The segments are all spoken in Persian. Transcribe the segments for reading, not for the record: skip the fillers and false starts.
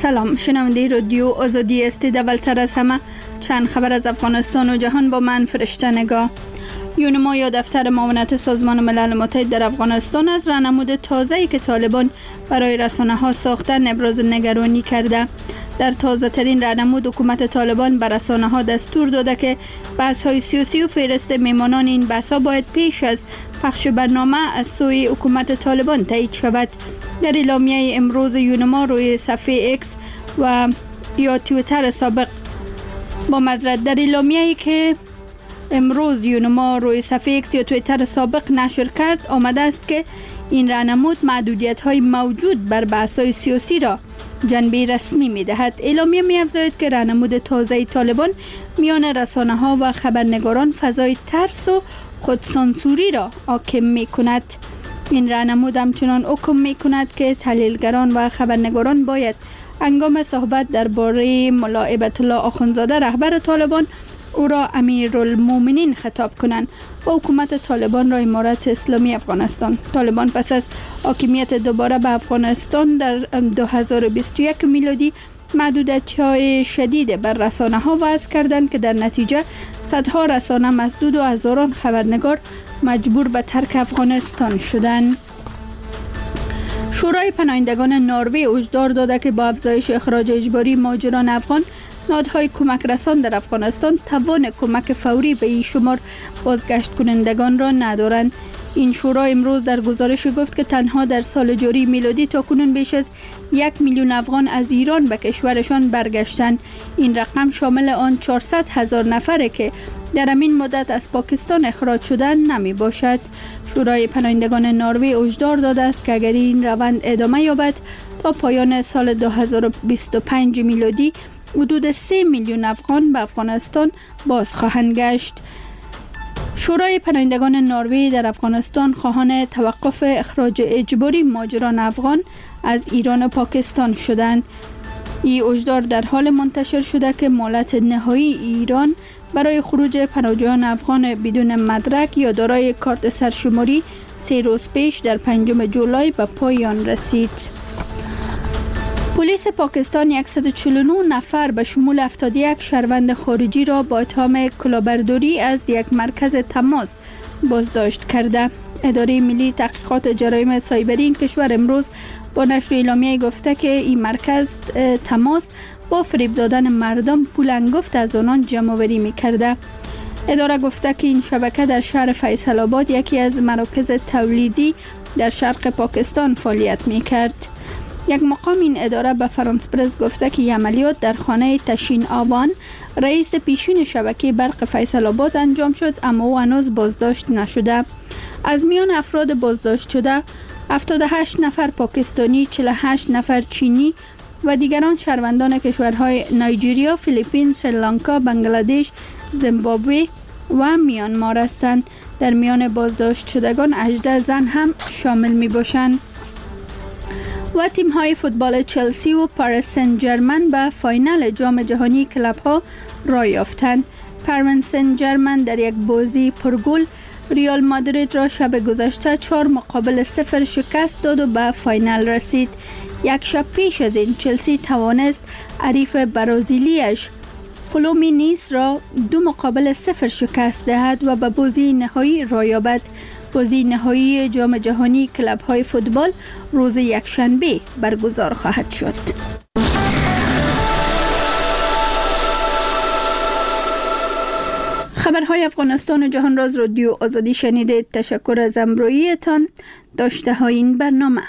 سلام، شنونده رادیو آزادی هستید. اولتر از همه چند خبر از افغانستان و جهان با من فرشته نگاه. یونما یا دفتر معاونت سازمان ملل متحد در افغانستان از راهنمود تازه‌ای که طالبان برای رسانه‌ها ساختن ابراز نگرانی کرده. در تازه ترین راهنمود حکومت طالبان بر رسانه‌ها دستور داده که بحث‌های سیاسی و فهرست میهمانان این بحث‌ها باید پیش از پخش برنامه از سوی حکومت طالبان تایید شود. در اعلامیه امروز یونما روی صفحه ایکس و یا توییتر سابق با معذرت در اعلامیه‌ای که امروز یونما روی صفحه ایکس یا توییتر سابق نشر کرد آمده است که این راهنمود محدودیت‌های موجود بر بحث‌های سیاسی را جنبه رسمی می‌دهد. اعلامیه می‌افزاید که راهنمود تازه طالبان میان رسانه‌ها و خبرنگاران فضای ترس و خودسانسوری را حاکم می‌کند. این راهنمود همچنان حکم می‌کند که تحلیلگران و خبرنگاران باید هنگام صحبت درباره ملا هیبت الله آخوندزاده رهبر طالبان او را امیرالمومنین خطاب کنند و حکومت طالبان را امارت اسلامی افغانستان. طالبان پس از حاکمیت دوباره به افغانستان در 2021 میلادی محدودیت‌های شدید بر رسانه‌ها وضع کردند که در نتیجه صدها رسانه مسدود و هزاران خبرنگار مجبور به ترک افغانستان شدند. شورای پناهندگان نروژ هشدار داده که با افزایش اخراج اجباری مهاجران افغان، نهادهای کمک رسان در افغانستان توان کمک فوری به این شمار بازگشت کنندگان را ندارند. این شورا امروز در گزارش گفت که تنها در سال جاری میلادی تاکنون بیش از 1 میلیون افغان از ایران به کشورشان برگشتند. این رقم شامل آن 400,000 نفره که در همین مدت از پاکستان اخراج شدن نمی باشد. شورای پناهندگان نروژ هشدار داده است که اگر این روند ادامه یابد تا پایان سال 2025 میلادی حدود 3 میلیون افغان به افغانستان باز خواهند گشت. شورای پناهندگان نروژ در افغانستان خواهان توقف اخراج اجباری مهاجران افغان از ایران و پاکستان شدند. این هشدار در حال منتشر شده که مهلت نهایی ایران برای خروج پناهجویان افغان بدون مدرک یا دارای کارت سرشماری 3 روز پیش در 5 جولای به پایان رسید. پلیس پاکستان 149 نفر به شمول 71 شهروند خارجی را با اتهام کلاهبرداری از یک مرکز تماس بازداشت کرده. اداره ملی تحقیقات جرایم سایبری این کشور امروز با نشر اعلامیه گفته که این مرکز تماس با فریب دادن مردم پول انگفت از آنان جمع‌آوری می‌کرده. اداره گفته که این شبکه در شهر فیصل آباد یکی از مراکز تولیدی در شرق پاکستان فعالیت می‌کرد. یک مقام این اداره به فرانس پرس گفته که این عملیات در خانه تشین آبان رئیس پیشین شبکه برق فیصل آباد انجام شد، اما او هنوز بازداشت نشده. از میان افراد بازداشت شده 78 نفر پاکستانی، 48 نفر چینی و دیگران شهروندان کشورهای نایجریا، فیلیپین، سریلانکا، بنگلادش، زیمبابوه و میانمار هستند. در میان بازداشت شدگان 18 زن هم شامل می باشند. و تیم‌های فوتبال چلسی و پاریس سن ژرمن به فاینال جام جهانی کلب‌ها راه یافتند. پاریس سن ژرمن در یک بازی پرگل ریال مادرید را شب گذشته 4-0 شکست داد و به فاینال رسید. یک شب پیش از این چلسی توانست حریف برازیلیش فلومینیس را 2-0 شکست دهد و به بازی نهایی راه یابد. بازی نهایی جام جهانی کلب‌های فوتبال روز یکشنبه برگزار خواهد شد. خبرهای افغانستان و جهان را از رادیو آزادی شنیدید. تشکر از همراهیتان. داشته های این برنامه.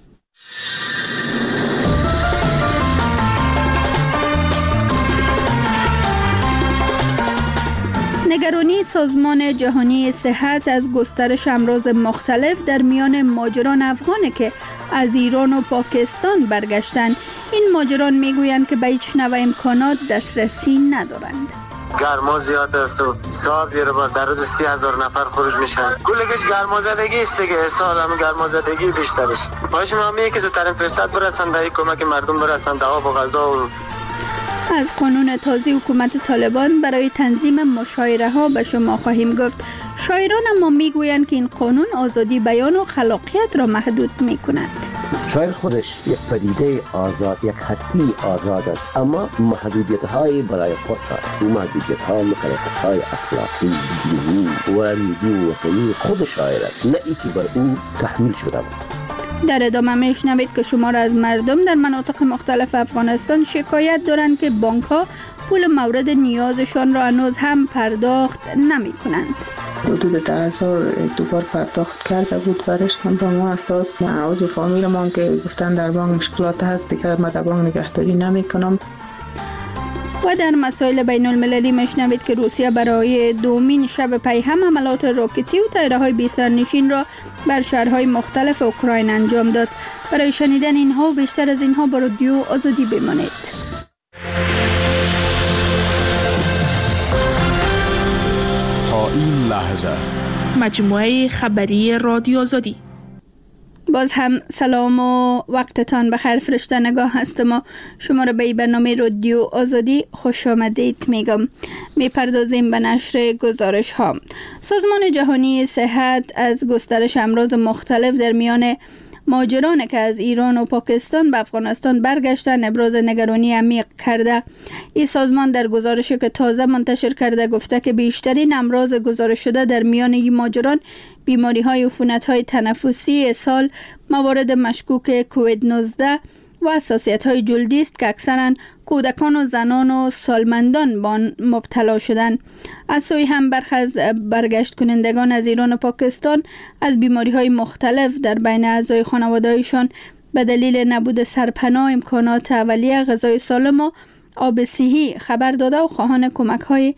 نگرانی سازمان جهانی صحت از گسترش امراض مختلف در میان مهاجران افغان که از ایران و پاکستان برگشتند. این مهاجران میگویند که به هیچ نوع امکانات دسترسی ندارند. گرما زیاد است و صاحب یه رو در روز 30,000 نفر خروج میشن. کلش گرمازدگی است دیگه، سال هم گرمازدگی بیشترش. باش ما میگه که زودترین فرصت برسن در کمک مردم برسن در آب و غذا. و از قانون تازه حکومت طالبان برای تنظیم مشاعره ها به شما خواهیم گفت. شاعران اما میگویند که این قانون آزادی بیان و خلاقیت را محدود میکند. اسرائیل خودش یک پدیده آزاد، یک هستی آزاد است، اما محدودیت‌های برای خود دارد. او محدودیت‌ها مخالفت‌های اخلاقی، دینی و میلی وطنی خود شاعر است، نه اینکه بر او تحمیل شده بود. در ادامه میشنوید که شمار از مردم در مناطق مختلف افغانستان شکایت دارند که بانک‌ها پول مورد نیازشان را هنوز هم پرداخت نمی کنند. حدود 10,000 دوبار پرداخت کرده بود برش. من با ما اساس عضو فامیل ما که گفتن در بانک مشکلات هست دیگه من در بانک نگهداری نمی کنم. و در مسائل بین المللی میشنوید که روسیه برای دومین شب پی هم حملات راکتی و طیاره‌های بی سرنشین را بر شهرهای مختلف اوکراین انجام داد. برای شنیدن اینها و بیشتر از اینها با رادیو آزادی بمانید. تا این لحظه مجموعه خبری رادیو آزادی. باز هم سلام و وقتتان بخیر. فرشته نگاه هستم و شما را به برنامه رادیو آزادی خوش آمدید میگم. میپردازیم به نشر گزارش ها. سازمان جهانی صحت از گسترش امراض مختلف در میان مهاجران که از ایران و پاکستان به افغانستان برگشتن ابراز نگرانی عمیق کرده. این سازمان در گزارشی که تازه منتشر کرده گفته که بیشترین امراض گزارش شده در میان این مهاجران بیماری‌های عفونت‌های تنفسی، اسهال، موارد مشکوک کووید 19 و حساسیت‌های جلدی است که اکثراً کودکان و زنان و سالمندان با آن مبتلا شدند. از سوی هم برخی از برگشت کنندگان از ایران و پاکستان از بیماری‌های مختلف در بین اعضای خانواده‌ایشان به دلیل نبود سرپناه، امکانات اولیه، غذای سالم و آب صحی خبر داده و خواهان کمک‌های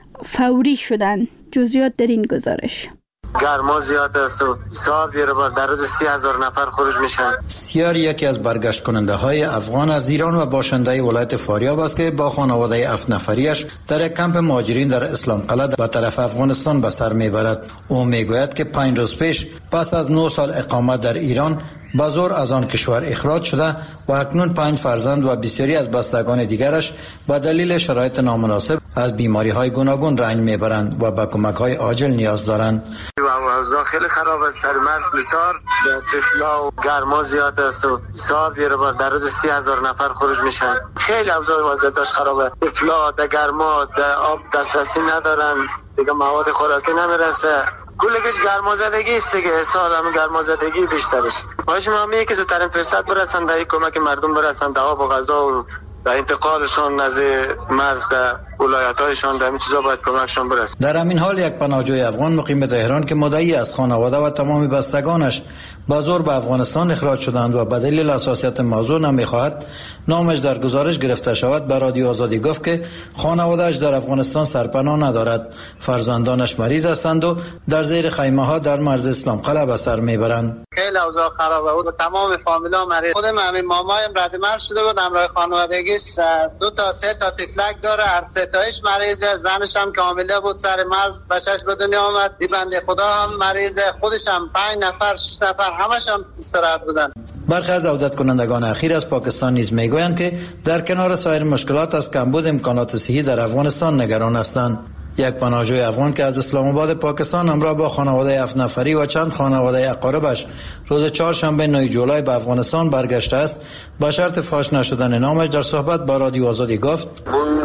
فوری شدند. جزئیات در این گزارش. گرما زیاد است و صاحب یه بار در روز 30,000 نفر خروج میشن. سیار یکی از برگشت کننده های افغان از ایران و باشنده ولایت فاریاب است که با خانواده 7 نفریش در یک کمپ مهاجرین در اسلام قلعه به طرف افغانستان به سر میبرد. او میگوید که 5 روز پیش پس از 9 سال اقامت در ایران به زور از آن کشور اخراج شده و اکنون 5 فرزند و بسیاری از بستگان دیگرش به دلیل شرایط نامناسب از بیماری‌های گوناگون رنج میبرند و به کمک‌های عاجل نیاز دارند. اوضاع خیلی خراب است. سر مرز بسیار طفلا و گرما زیاد است و صاحب یه بار در روز 30,000 نفر خروج میشن. خیلی اوضاع وضعیتش خرابه. طفلا در گرما در آب دسترسی ندارن، دیگه مواد خوراکی نمیرسه. کلش گرمازدگی است دیگه. اسهال هم گرمازدگی بیشترش. باش ما میگه که زودترین فرصت برسن در کمک مردم برسن در آب و غذا و در انتقالشون از مرز در ولایت‌هایشان در این چیزا باید کمکشون برسه. در همین حال یک پناهجوی افغان مقیم تهران که مدعی است خانواده و تمام بستگانش با زور به افغانستان اخراج شدند و به دلیل حساسیت موضوع نمیخواهد نامش در گزارش گرفته شود به رادیو آزادی گفت که خانواده‌اش در افغانستان سرپناه ندارد، فرزندانش مریض هستند و در زیر خیمه‌ها در مرز اسلام قلعه به سر میبرند. خیلی اوضاع خرابه بود. تمام فامیلا مریض. خودم همین مامایم رد مرز شده بود، همراه خانوادگیش 2 تا 3 تا تفلک داره، هر 3 تایش مریضه. زنش هم کامله بود سر مرز بچهش به دنیا آمد. این بنده خدا هم مریضه، خودش هم 5 نفر 6 نفر همش هم استراحت بودن. برخی از عودت کنندگان اخیر از پاکستان نیز میگویند که در کنار سایر مشکلات از کمبود امکانات صحی در افغانستان نگران هستند. یک پناهجوی افغان که از اسلام آباد پاکستان همراه با خانواده 7 نفری و چند خانواده اقاربش روز 4 شنبه 9 جولای به افغانستان برگشته است، با شرط فاش نشدن نامش در صحبت با رادیو آزادی گفت: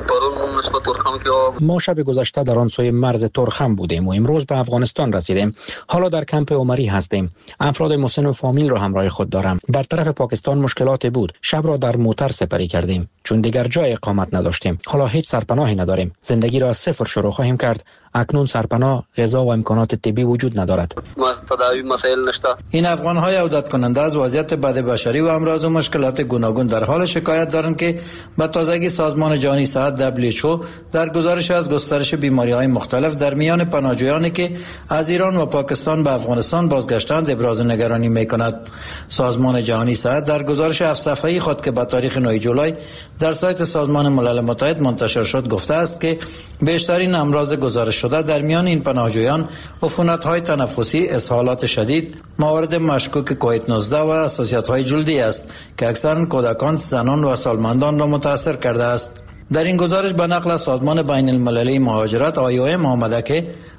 ما شب گذشته در آن سوی مرز ترخم بودیم و امروز به افغانستان رسیدیم. حالا در کمپ عمری هستیم. افراد مسن و فامیل را همراه خود دارم. در طرف پاکستان مشکلات بود. شب را در موتر سپری کردیم چون دیگر جای اقامت نداشتیم. حالا هیچ سرپناهی نداریم. زندگی را از صفر شروع خواهیم کرد. اکنون سرپناه، غذا و امکانات طبی وجود ندارد. این افغان‌های عودت کننده از وضعیت بد بشری و امراض و مشکلات گوناگون در حال شکایت دارند که به تازگی سازمان جهانی صحت WHO در گزارش از گسترش بیماری‌های مختلف در میان پناهجویانی که از ایران و پاکستان به افغانستان بازگشتند ابراز نگرانی می‌کند. سازمان جهانی صحت در گزارش 7 صفحه‌ای خود که به تاریخ 9 جولای در سایت سازمان ملل متحد منتشر شد گفته است که بیشترین امراض گزارش شده در میان این پناهجویان عفونت‌های تنفسی، اسهالات شدید، موارد مشکوک کووید 19 و حساسیت‌های جلدی است که اکثرا کودکان، زنان و سالمندان را متاثر کرده است. در این گزارش به نقل از سازمان بین المللی مهاجرت IOM آمده که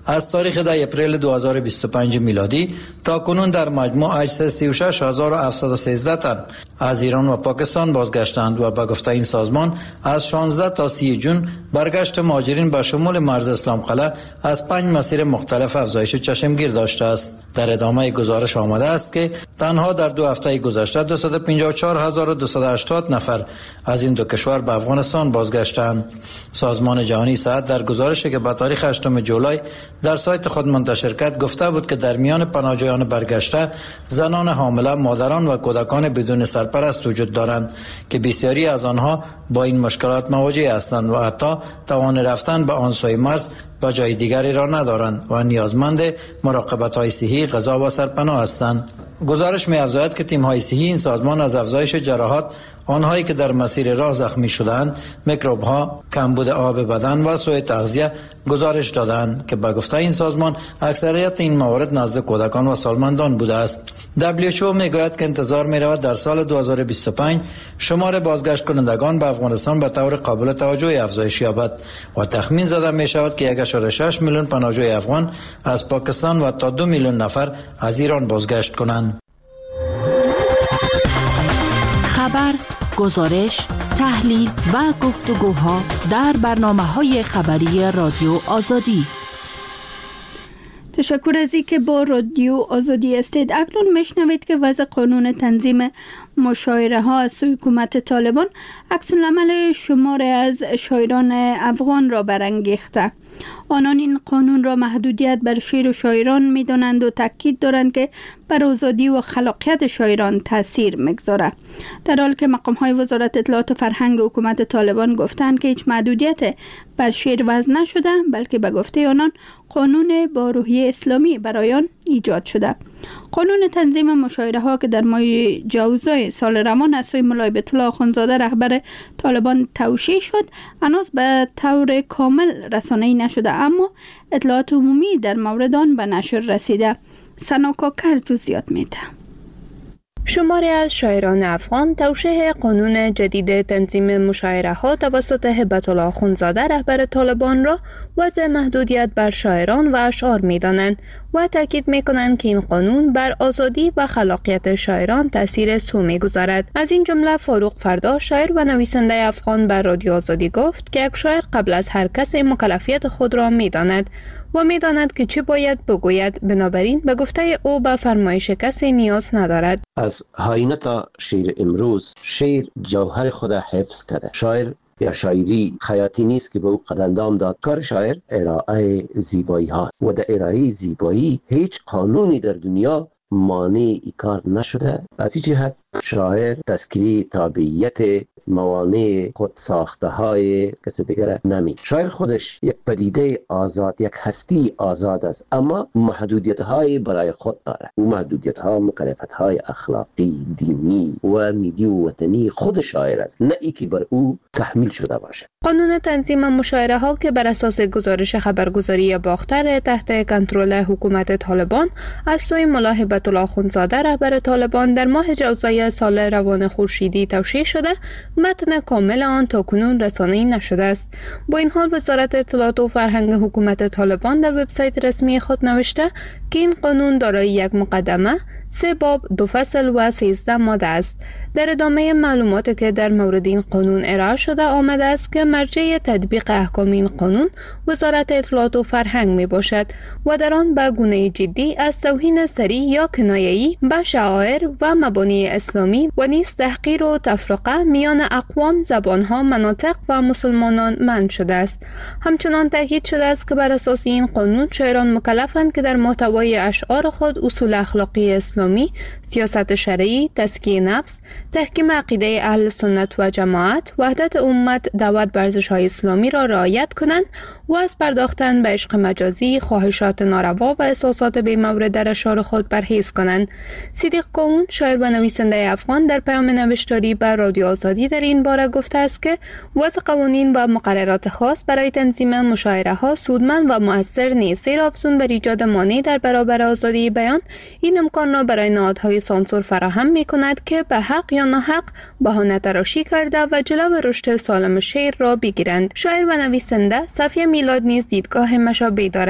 از تاریخ 10 اپریل 2025 میلادی تا کنون در مجموع 836,713 تن از ایران و پاکستان بازگشتند و به گفته این سازمان از 16 تا 30 جون برگشت مهاجرین به شمول مرز اسلام قلعه از 5 مسیر مختلف افزایش چشمگیر داشته است. در ادامه گزارش آمده است که تنها در 2 هفته گذشته 254,280 نفر از این دو کشور به افغانستان بازگشتند. سازمان جهانی صحت در گزارشی که به تاریخ 8 جولای در سایت خود منتشر کرد گفته بود که در میان پناهجویان برگشته زنان حامله، مادران و کودکان بدون سرپرست وجود دارند که بسیاری از آنها با این مشکلات مواجه هستند و حتی توان رفتن به آن سوی مرز و جای دیگری را ندارند و نیازمند مراقبت‌های صحی، غذا و سرپناه هستند. گزارش می‌افزاید که تیم‌های صحی این سازمان از افزایش جراحات آنهایی که در مسیر راه زخمی شدند، میکروب‌ها، کمبود آب بدن و سوء تغذیه گزارش دادند که به گفته این سازمان اکثریت این موارد نزد کودکان و سالمندان بوده است. WHO میگوید که انتظار می‌رود در سال 2025 شمار بازگشت کنندگان به افغانستان به طور قابل توجه افزایش یابد و تخمین زده می‌شود که 1.6 میلیون پناهجوی افغان از پاکستان و تا 2 میلیون نفر از ایران بازگشت کنند. خبر، گزارش، تحلیل و گفتگوها در برنامه‌های خبری رادیو آزادی. تشکر از اینکه با رادیو آزادی هستید. اکنون میشنوید که وضع قانون تنظیم مشاعره ها از سوی حکومت طالبان عکس‌العمل شماری از شاعران افغان را برانگیخته. آنان این قانون را محدودیت بر شعر و شاعران می‌دانند و تاکید دارند که بر آزادی و خلاقیت شاعران تاثیر می‌گذارد، در حالی که مقام‌های وزارت اطلاعات و فرهنگ حکومت طالبان گفتند که هیچ محدودیت بر شعر وضع نشده، بلکه به گفته آنان قانون با روحیه اسلامی برای آن ایجاد شده. قانون تنظیم مشاعره ها که در ماه جوزای سال روان از سوی مولای بیت الله اخوندزاده رهبر طالبان توشیح شد، هنوز به طور کامل رسانه‌ای نشده، اما اطلاعات عمومی در مورد آن به نشر رسیده. سنا کاکر جزئیات میده. شماری از شاعران افغان توشیح قانون جدید تنظیم مشاعره ها توسط هبت الله اخوندزاده رهبر طالبان را وضع محدودیت بر شاعران و اشعار می دانند و تاکید می کنند که این قانون بر آزادی و خلاقیت شاعران تاثیر سو می گذارد. از این جمله فاروق فردا، شاعر و نویسنده افغان، بر رادیو آزادی گفت که یک شاعر قبل از هر کس مکلفیت خود را می داند و می داند که چه باید بگوید، بنابراین به گفته او به فرمایش کسی نیاز ندارد. از هاینه تا شعر امروز، شعر جوهر خود حفظ کرده. شاعر یا شاعری خیاطی نیست که به او قدردان داد. کار شاعر ارائه زیبایی هاست و در ارائه زیبایی هیچ قانونی در دنیا مانع ای کار نشده. از این جهت شاعر تذکری تابعیت موانع خود ساخته های کسی دیگر نمی. شاعر خودش یک پدیده آزاد، یک هستی آزاد است، اما محدودیت های برای خود داره. او محدودیت ها، مکلفیت های اخلاقی، دینی و ملی و وطنی خود شاعر است، نه ای که بر او تحمیل شده باشه. قانون تنظیم مشاعره ها که بر اساس گزارش خبرگزاری باختر تحت کنترل حکومت طالبان از سوی ملا هبت الله اخوندزاده رهبر طالبان در ماه جوزای سال روان خورشیدی توشیح شده، متن کامل آن تاکنون رسانه‌ای نشده است. با این حال وزارت اطلاعات و فرهنگ حکومت طالبان در وبسایت رسمی خود نوشته که این قانون دارای یک مقدمه، 3 باب، 2 فصل و 13 ماده است. در ادامه معلوماتی که در مورد این قانون ارائه شده آمده است که مرجع تطبیق احکام این قانون وزارت اطلاعات و فرهنگ می باشد و در آن به گونه جدی از توهین سری یا کنایه‌ای به شعائر و مبانی اسلامی و نیز تحقیر و تفرقه میان اقوام، زبانها، مناطق و مسلمانان منع شده است. همچنان تاکید شده است که بر اساس این قانون شاعران مکلفند که در محتوای اشعار خود اصول اخلاقی اسلامی، سیاست شرعی، تزکیه نفس، تحکیم عقیده اهل سنت و جماعت، وحدت امت، دعوت به ارزش‌های اسلامی را رعایت کنند و از پرداختن به عشق مجازی، خواهشات ناروا و احساسات بی‌مورد در اشعار خود پرهیز کنند. صدیق گاون، شاعر و نویسنده افغان، در پیام نوشتاری بر رادیو آزادی در این باره گفته است که وضع قوانین و مقررات خاص برای تنظیم مشاعره ها سودمند و مؤثر نیست، زیرا افزون بر ایجاد مانع در برابر آزادی بیان این امکان را برای نهادهای سانسور فراهم می کند که به حق یا ناحق بهانه تراشی کرده و جلو رشد سالم شعر را بگیرند. شاعر و نویسنده صفیه میلاد نیز دیدگاه مشابهی دارد.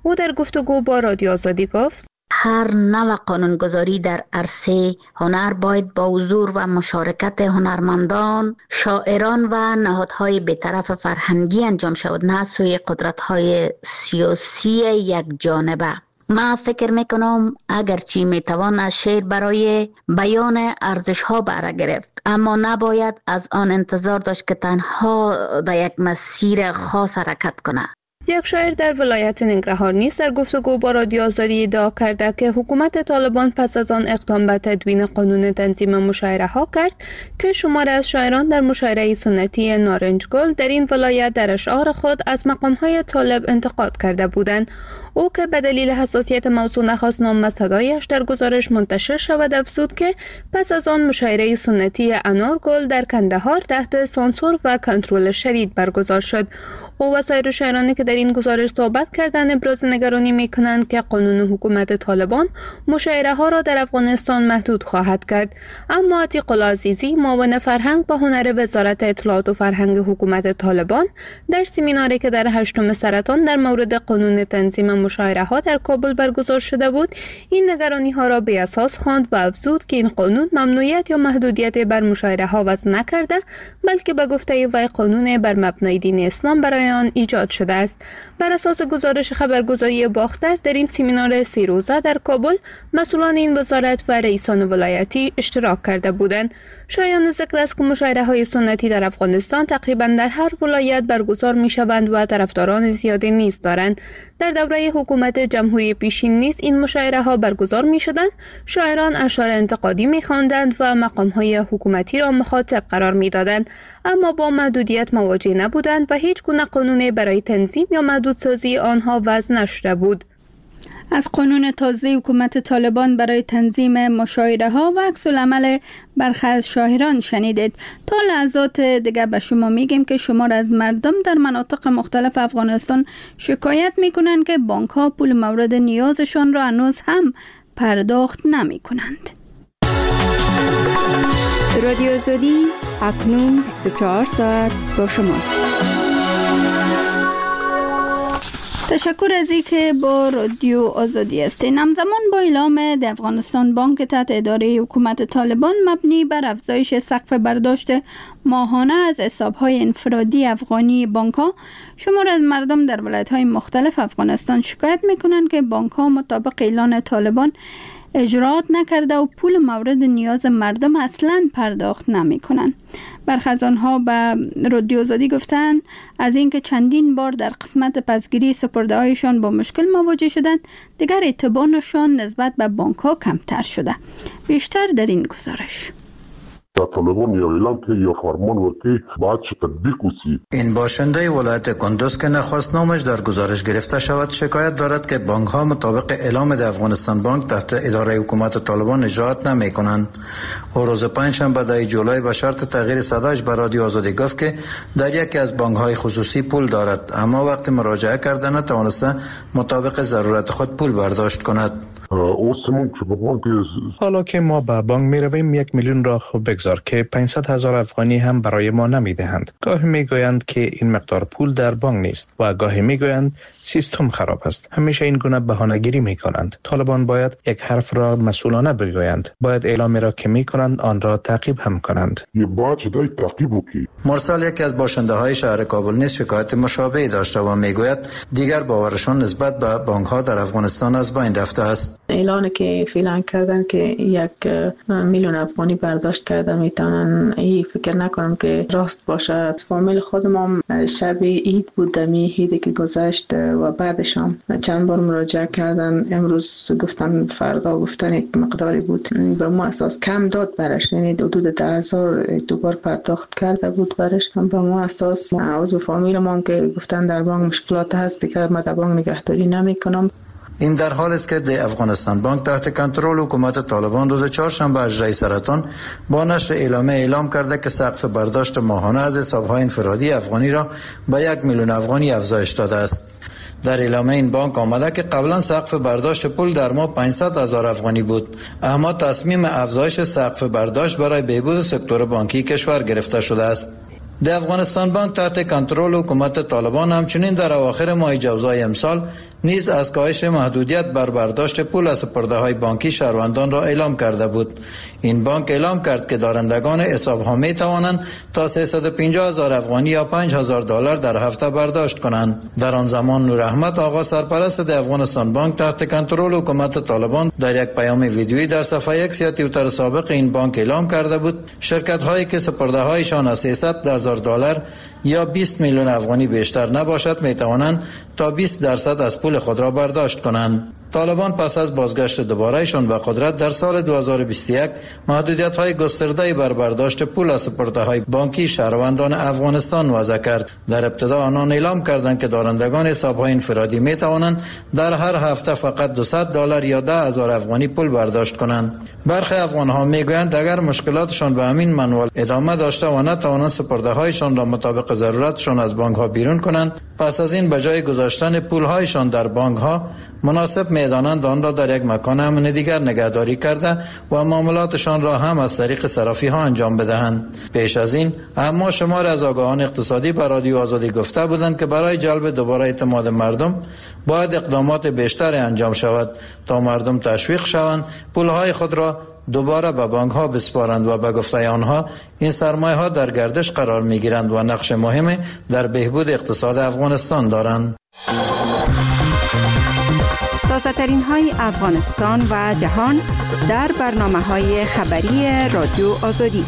او در گفتگو با رادیو آزادی گفت: هر نوع قانونگذاری در عرصه هنر باید با حضور و مشارکت هنرمندان، شاعران و نهادهای بی‌طرف فرهنگی انجام شود، نه سوی قدرت‌های سیاسی یک جانبه. من فکر میکنم اگرچه میتوان از شعر برای بیان ارزش‌ها بهره گرفت، اما نباید از آن انتظار داشت که تنها در یک مسیر خاص حرکت کنه. یک شاعر در ولایت ننگرهار نیز در گفتگو با رادیو آزادی ادعا کرده که حکومت طالبان پس از آن اقدام به تدوین قانون تنظیم مشاعره ها کرد که شماری از شاعران در مشاعره سنتی نارنج گل در این ولایت در اشعار خود از مقام های طالب انتقاد کرده بودند. او که به دلیل حساسیت موضوع نخواست نام صدایش در گزارش منتشر شود، افزود که پس از آن مشاعره سنتی انارگل در کندهار تحت سانسور و کنترل شدید برگزار شد. او و سایر شاعرانی که در این گزارش صحبت کردند ابراز نگرانی می‌کنند که قانون حکومت طالبان مشاعره ها را در افغانستان محدود خواهد کرد. اما عتیق العزیزی، معاون فرهنگ و هنر وزارت اطلاعات و فرهنگ حکومت طالبان، در سمیناری که در 8 سرطان در مورد قانون تنظیم مشاعره ها در کابل برگزار شده بود، این نگرانی ها را بی اساس خواند و افزود که این قانون ممنوعیت یا محدودیت بر مشاعره ها وضع نکرده، بلکه به گفته وی قانون بر مبنای دین اسلام برای آن ایجاد شده است. بر اساس گزارش خبرگزاری باختر، در این سمینار 3 روزه در کابل مسئولان این وزارت و رئیسان ولایتی اشتراک کرده بودند. شایان ذکر است که مشاعره های سنتی در افغانستان تقریبا در هر ولایت برگزار می شوند و طرفداران زیادی نیز دارند. در دوره حکومت جمهوری پیشین نیز این مشاعره ها برگزار می شدند. شاعران اشعار انتقادی می خواندند و مقام های حکومتی را مخاطب قرار می دادند، اما با محدودیت مواجه نبودند و هیچ گونه قانونی برای تنظیم یا محدودسازی آنها وضع نشده بود. از قانون تازه حکومت طالبان برای تنظیم مشاعره ها و عکس العمل برخی از شاعران شنیدید. تا لحظات دیگه به شما میگیم که شمار از مردم در مناطق مختلف افغانستان شکایت میکنند که بانک ها پول مورد نیازشان را هنوز هم پرداخت نمی کنند. رادیو آزادی اکنون 24 ساعت با شماست. تشکر از اینکه با رادیو آزادی هستید. همزمان با اعلام در افغانستان بانک تحت اداره حکومت طالبان مبنی بر افزایش سقف برداشت ماهانه از حساب‌های انفرادی افغانی بانک‌ها، شمار از مردم در ولایت‌های مختلف افغانستان شکایت می‌کنند که بانک‌ها مطابق اعلان طالبان اجرات نکرده و پول مورد نیاز مردم اصلاً پرداخت نمی‌کنند. برخی از آنها به رادیو آزادی گفتند از اینکه چندین بار در قسمت پسگیری سپرده‌هایشان با مشکل مواجه شدند، دیگر اعتبارشان نسبت به بانک‌ها کمتر شده. بیشتر در این گزارش. طالبان یا اعلام که یا فرمان ورکی باید تطبیق وسی. این باشنده ولایت کندوز که نخواست نامش در گزارش گرفته شود شکایت دارد که بانک ها مطابق اعلام افغانستان بانک تحت اداره حکومت طالبان اجرات نمی کنند. او روز 5 شنبه 10 جولای به شرط تغییر صداش به رادیو آزادی گفت که در یکی از بانک های خصوصی پول دارد، اما وقتی مراجعه کرده نتوانسته مطابق ضرورت خود پول برداشت کند. حالا که ما به بانک می رویم 1 میلیون را خوب بگذار که 500,000 افغانی هم برای ما نمی دهند. گاهی می گویند که این مقدار پول در بانک نیست و گاهی می گویند سیستم خراب است. همیشه این گونه بهانه‌گیری می کنند. طالبان باید یک حرف را مسئولانه بگویند. باید اعلامی را که می کنند آن را تعقیب هم کنند. مرسل یکی از باشنده های شهر کابل نیز شکایت مشابهی داشته و می گوید دیگر باورشان نسبت به بانک ها در افغانستان از بین رفته است. اعلان که فعلا کردن که 1 میلیون افغانی برداشت کرده میتونن، این فکر نکنم که راست باشه. فامیل خودم هم شب عید بود، عیدی که گذشت و بعدش هم چند بار مراجعه کردن. امروز گفتن فردا گفتن یک مقداری بود، به ما اساس کم داد برش، یعنی حدود 10,000 دوبار پرداخت کرده بود برش. به ما اساس عضو فامیل ما که گفتن در بانک مشکلات هست که ما در بانک نگهداری نمیکنم. این در حال است که ده افغانستان بانک تحت کنترل حکومت طالبان روز 4 شنبه 18 سرطان با نشر اعلام کرده که سقف برداشت ماهانه از حساب‌های انفرادی افغانی را به 1 میلیون افغانی افزایش داده است. در اعلام این بانک آمده که قبلا سقف برداشت پول در ماه 500,000 افغانی بود، اما تصمیم افزایش سقف برداشت برای بهبود سکتور بانکی کشور گرفته شده است. ده افغانستان بانک تحت کنترل حکومت طالبان همچنین در اواخر ماه جوزای امسال نیز از کاهش محدودیت بر برداشت پول از سپرده‌های بانکی شهروندان را اعلام کرده بود. این بانک اعلام کرد که دارندگان حساب‌ها می توانند تا 350,000 افغانی یا $5,000 در هفته برداشت کنند. در آن زمان نور احمد آقا سرپرست افغانستان بانک تحت کنترل حکومت طالبان در یک پیام ویدیویی در صفحه ایکس یا توییتر سابق این بانک اعلام کرده بود شرکت هایی که سپرده‌هایشان از $300,000 یا 20 میلیون افغانی بیشتر نباشد می توانند تا 20% از پول خود را برداشت کنند. طالبان پس از بازگشت دوبارهشان به قدرت در سال 2021 محدودیت‌های گسترده بر برداشت پول از سپرده‌های بانکی شهروندان افغانستان وضع کرد. در ابتدا آنان اعلام کردند که دارندگان حساب‌های انفرادی می توانند در هر هفته فقط $200 یا 10,000 افغانی پول برداشت کنند. برخی افغان‌ها می‌گویند اگر مشکلاتشان به همین منوال ادامه داشته و نتوانند سپرده‌هایشان را مطابق ضرورتشان از بانک‌ها بیرون کنند، پس از این به جای گذاشتن پول‌هایشان در بانک‌ها مناسب می‌دانند آن را در یک مکان امن دیگر نگهداری کرده و معاملاتشان را هم از طریق صرافی‌ها انجام بدهند. پیش از این اما شمار از آگاهان اقتصادی به رادیو آزادی گفته بودند که برای جلب دوباره اعتماد مردم باید اقدامات بیشتری انجام شود تا مردم تشویق شوند پول‌های خود را دوباره به بانک‌ها بسپارند و به گفته آنها این سرمایه‌ها در گردش قرار می‌گیرند و نقش مهمی در بهبود اقتصاد افغانستان دارند. تازه‌ترین های افغانستان و جهان در برنامه‌های خبری رادیو آزادی.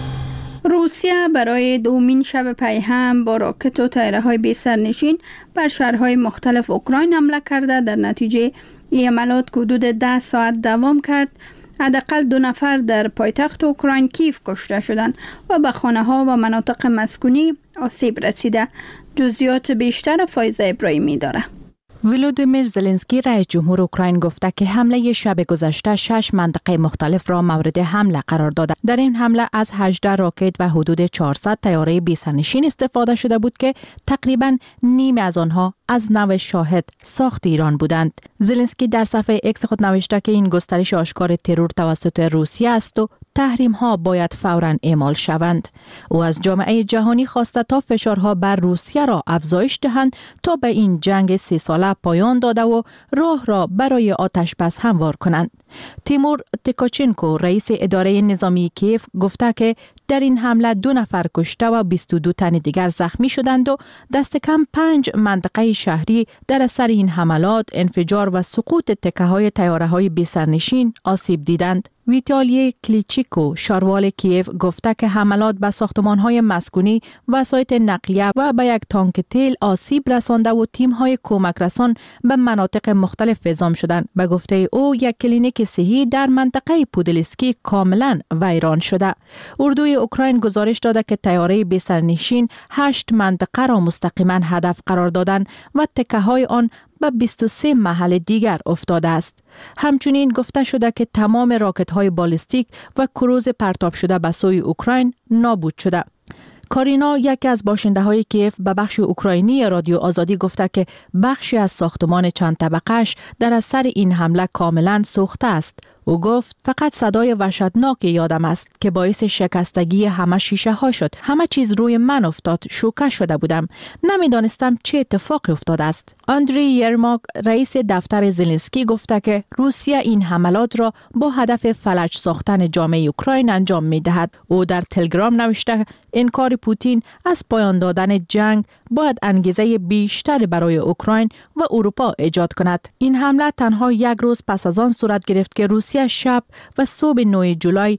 روسیه برای دومین شب پی هم با راکت و طیاره‌های بی سرنشین بر شهرهای مختلف اوکراین حمله کرده. در نتیجه این عملیات که حدود 10 ساعت دوام کرد، حداقل 2 نفر در پایتخت اوکراین کیف کشته شدند و به خانه‌ها و مناطق مسکونی آسیب رسیده. جزئیات بیشتر فایزه ابراهیمی داره. ولودیمیر زلنسکی رئیس جمهور اوکراین گفته که حمله شب گذشته 6 منطقه مختلف را مورد حمله قرار داده. در این حمله از 18 راکت و حدود 400 طیاره بی‌سرنشین استفاده شده بود که تقریباً نیم از آنها از نوع شاهد ساخت ایران بودند. زلنسکی در صفحه اکس خود نوشته که این گسترش آشکار ترور توسط روسیه است و تحریم ها باید فوراً اعمال شوند. او از جامعه جهانی خواسته تا فشارها بر روسیه را افزایش دهند تا به این جنگ 3 ساله پایان داده و راه را برای آتش بس هموار کنند. تیمور تیکاچنکو رئیس اداره نظامی کیف گفته که در این حمله 2 نفر کشته و 22 تن دیگر زخمی شدند و دست کم 5 منطقه شهری در اثر این حملات انفجار و سقوط تکه‌های طیاره‌های بی‌سرنشین آسیب دیدند. ویتالی کلیچیکو شاروال کیف گفته که حملات به ساختمان‌های مسکونی، وسایط نقلیه و به یک تانک تیل آسیب رسانده و تیم‌های کمک رسان به مناطق مختلف اعزام شدند. به گفته او یک کلینیک صحی در منطقه پودلسکی کاملا ویران شده. اردوی اوکراین گزارش داده که طیاره بی‌سرنشین 8 منطقه را مستقیما هدف قرار دادند و تکه‌های آن به 23 محل دیگر افتاده است. همچنین گفته شده که تمام راکت‌های بالستیک و کروز پرتاب شده به سوی اوکراین نابود شده. کارینا یکی از باشنده‌های کیف به بخش اوکراینی رادیو آزادی گفته که بخشی از ساختمان چند طبقه‌اش در اثر این حمله کاملا سوخته است. او گفت فقط صدای وحشتناک یادم است که باعث شکستگی همه شیشه ها شد. همه چیز روی من افتاد. شوکه شده بودم. نمیدانستم چه اتفاقی افتاده است. آندری یرماک رئیس دفتر زلنسکی گفته که روسیه این حملات را با هدف فلج ساختن جامعه اوکراین انجام می دهد. او در تلگرام نوشته انکار پوتین از پایان دادن جنگ باید انگیزه بیشتری برای اوکراین و اروپا ایجاد کند. این حمله تنها یک روز پس از آن صورت گرفت که روسیه شب و صبح 9 جولای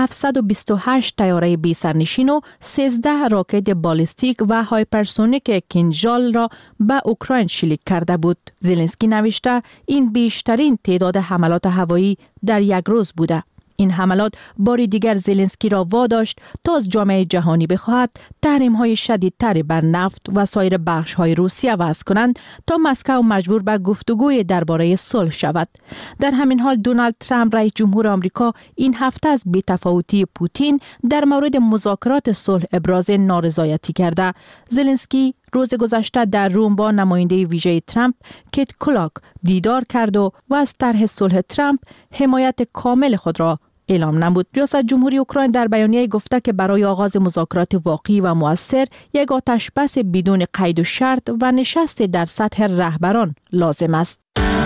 728 طیاره بی‌سرنشین و 13 راکت بالستیک و هایپرسونیک کینژال را به اوکراین شلیک کرده بود. زلنسکی نوشته این بیشترین تعداد حملات هوایی در یک روز بوده. این حملات باری دیگر زلنسکی را واداشت تا از جامعه جهانی بخواهد تحریم‌های شدیدتری بر نفت و سایر بخش‌های روسیه وضع کنند تا مسکو مجبور به گفتگوی درباره صلح شود. در همین حال دونالد ترامپ رئیس جمهور آمریکا این هفته از بی‌تفاوتی پوتین در مورد مذاکرات صلح ابراز نارضایتی کرده. زلنسکی روز گذشته در روم با نماینده ویژه ترامپ کیت کلاک دیدار کرد و از طرح صلح ترامپ حمایت کامل خود را اعلام نمود. ریاست جمهوری اوکراین در بیانیه گفته که برای آغاز مذاکرات واقعی و مؤثر یک آتش بس بدون قید و شرط و نشست در سطح رهبران لازم است.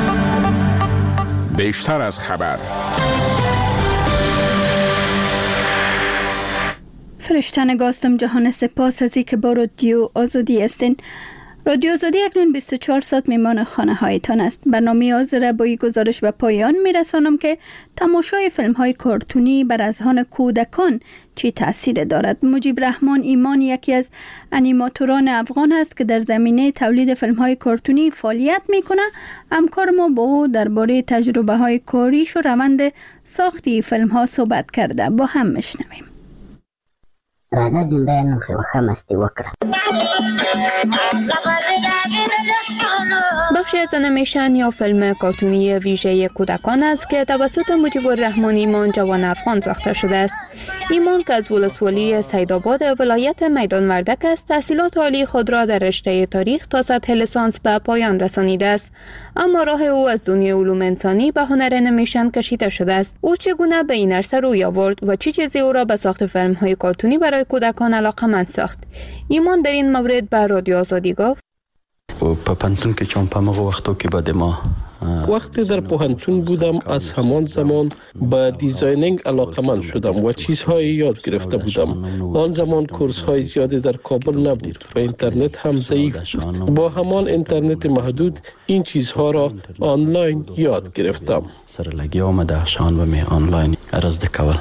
بیشتر از خبر. فرشتن گاستم جهان سپاس از که با رادیو آزادی هستین. رادیو آزادی اکنون 24 ساعت میمان خانه هایتان است. برنامه حاضر با گزارش به پایان میرسانم که تماشای فیلم های کارتونی بر اذهان کودکان چی تاثیر دارد. مجیب رحمان ایمان یکی از انیماتوران افغان است که در زمینه تولید فیلم های کارتونی فعالیت میکنه. همکار ما با او درباره تجربه های کاریش و روند ساختی فیلم ها صحبت کرده. با هم میشنویم. راځه جنبه نو خو مستی وکړه. بخشی از انیمیشن یا فیلم کارتونی ویژه کودکان است که توسط مجیب الرحمان ایمان جوان افغان ساخته شده است. ایمان که از ولسوالی سیدآباد ولایت میدان وردک است، تحصیلات عالی خود را در رشته تاریخ تا سطح لیسانس به پایان رسانیده است، اما راه او از دنیای علوم انسانی به هنر انیمیشن کشیده شده است. او چگونه به این عرصه روی آورد و چه چیزی او را به ساخت فیلم های کارتونی برای کودکان علاقه‌مند ساخت؟ ایمان در این مورد به رادیو آزادی گفت: په پانتون کې چون په مغه وختو کې بعد ما وقتی در پوهنتون بودم از همان زمان به دیزاینینگ علاقه‌مند شدم و چیزهای یاد گرفته بودم. آن زمان کورس‌های زیادی در کابل نبود و اینترنت هم ضعیف بود. با همان اینترنت محدود این چیزها را آنلاین یاد گرفتم. سرلگی آمده شان و می آنلاین ارزده کول.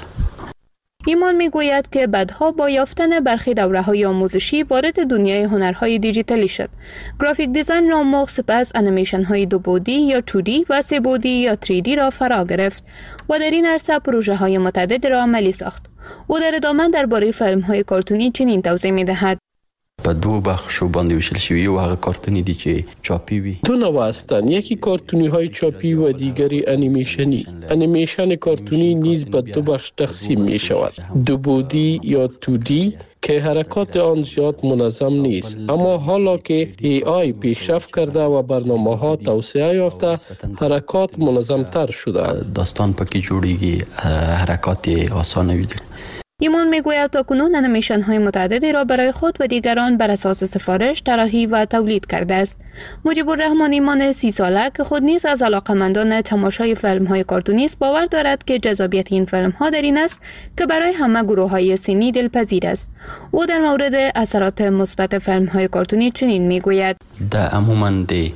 ایمان میگوید که بعدها با یافتن برخی دوره‌های آموزشی وارد دنیای هنرهای دیجیتالی شد. گرافیک دیزاین را آموخت، سپس انیمیشن‌های 2 بعدی یا 2D و 3 بعدی یا 3D را فرا گرفت و در این عرصه پروژه‌های متعدد را عملی ساخت. او در ادامه درباره فیلم‌های کارتونی چنین توضیح می‌دهد: په دو بخشو باندې ویشل شوی او هغه کارتونی دي چې چاپی وي. دو نوع هستند، یکی کارتونی های چاپی و دیگری انیمیشنی. انیمیشن کارتونی نیز به 2 بخش تقسیم می شود: 2 بعدی یا 2D که حرکات آن زیاد منظم نیست، اما حالا که AI پیشرفت کرده و برنامه‌ها توسعه یافته، حرکات منظم تر شده. داستان پکې جوړیږي، حرکات آسان وي. ایمان میگوید تاکنون انیمیشن های متعددی را برای خود و دیگران بر اساس سفارش طراحی و تولید کرده است. مجیب الرحمان ایمان 30 ساله که خود نیز از علاقه‌مندان تماشای فیلم های کارتونی است باور دارد که جذابیت این فیلم ها در این است که برای همه گروه های سنی دلپذیر است. او در مورد اثرات مثبت فیلم های کارتونی چنین میگوید: عموما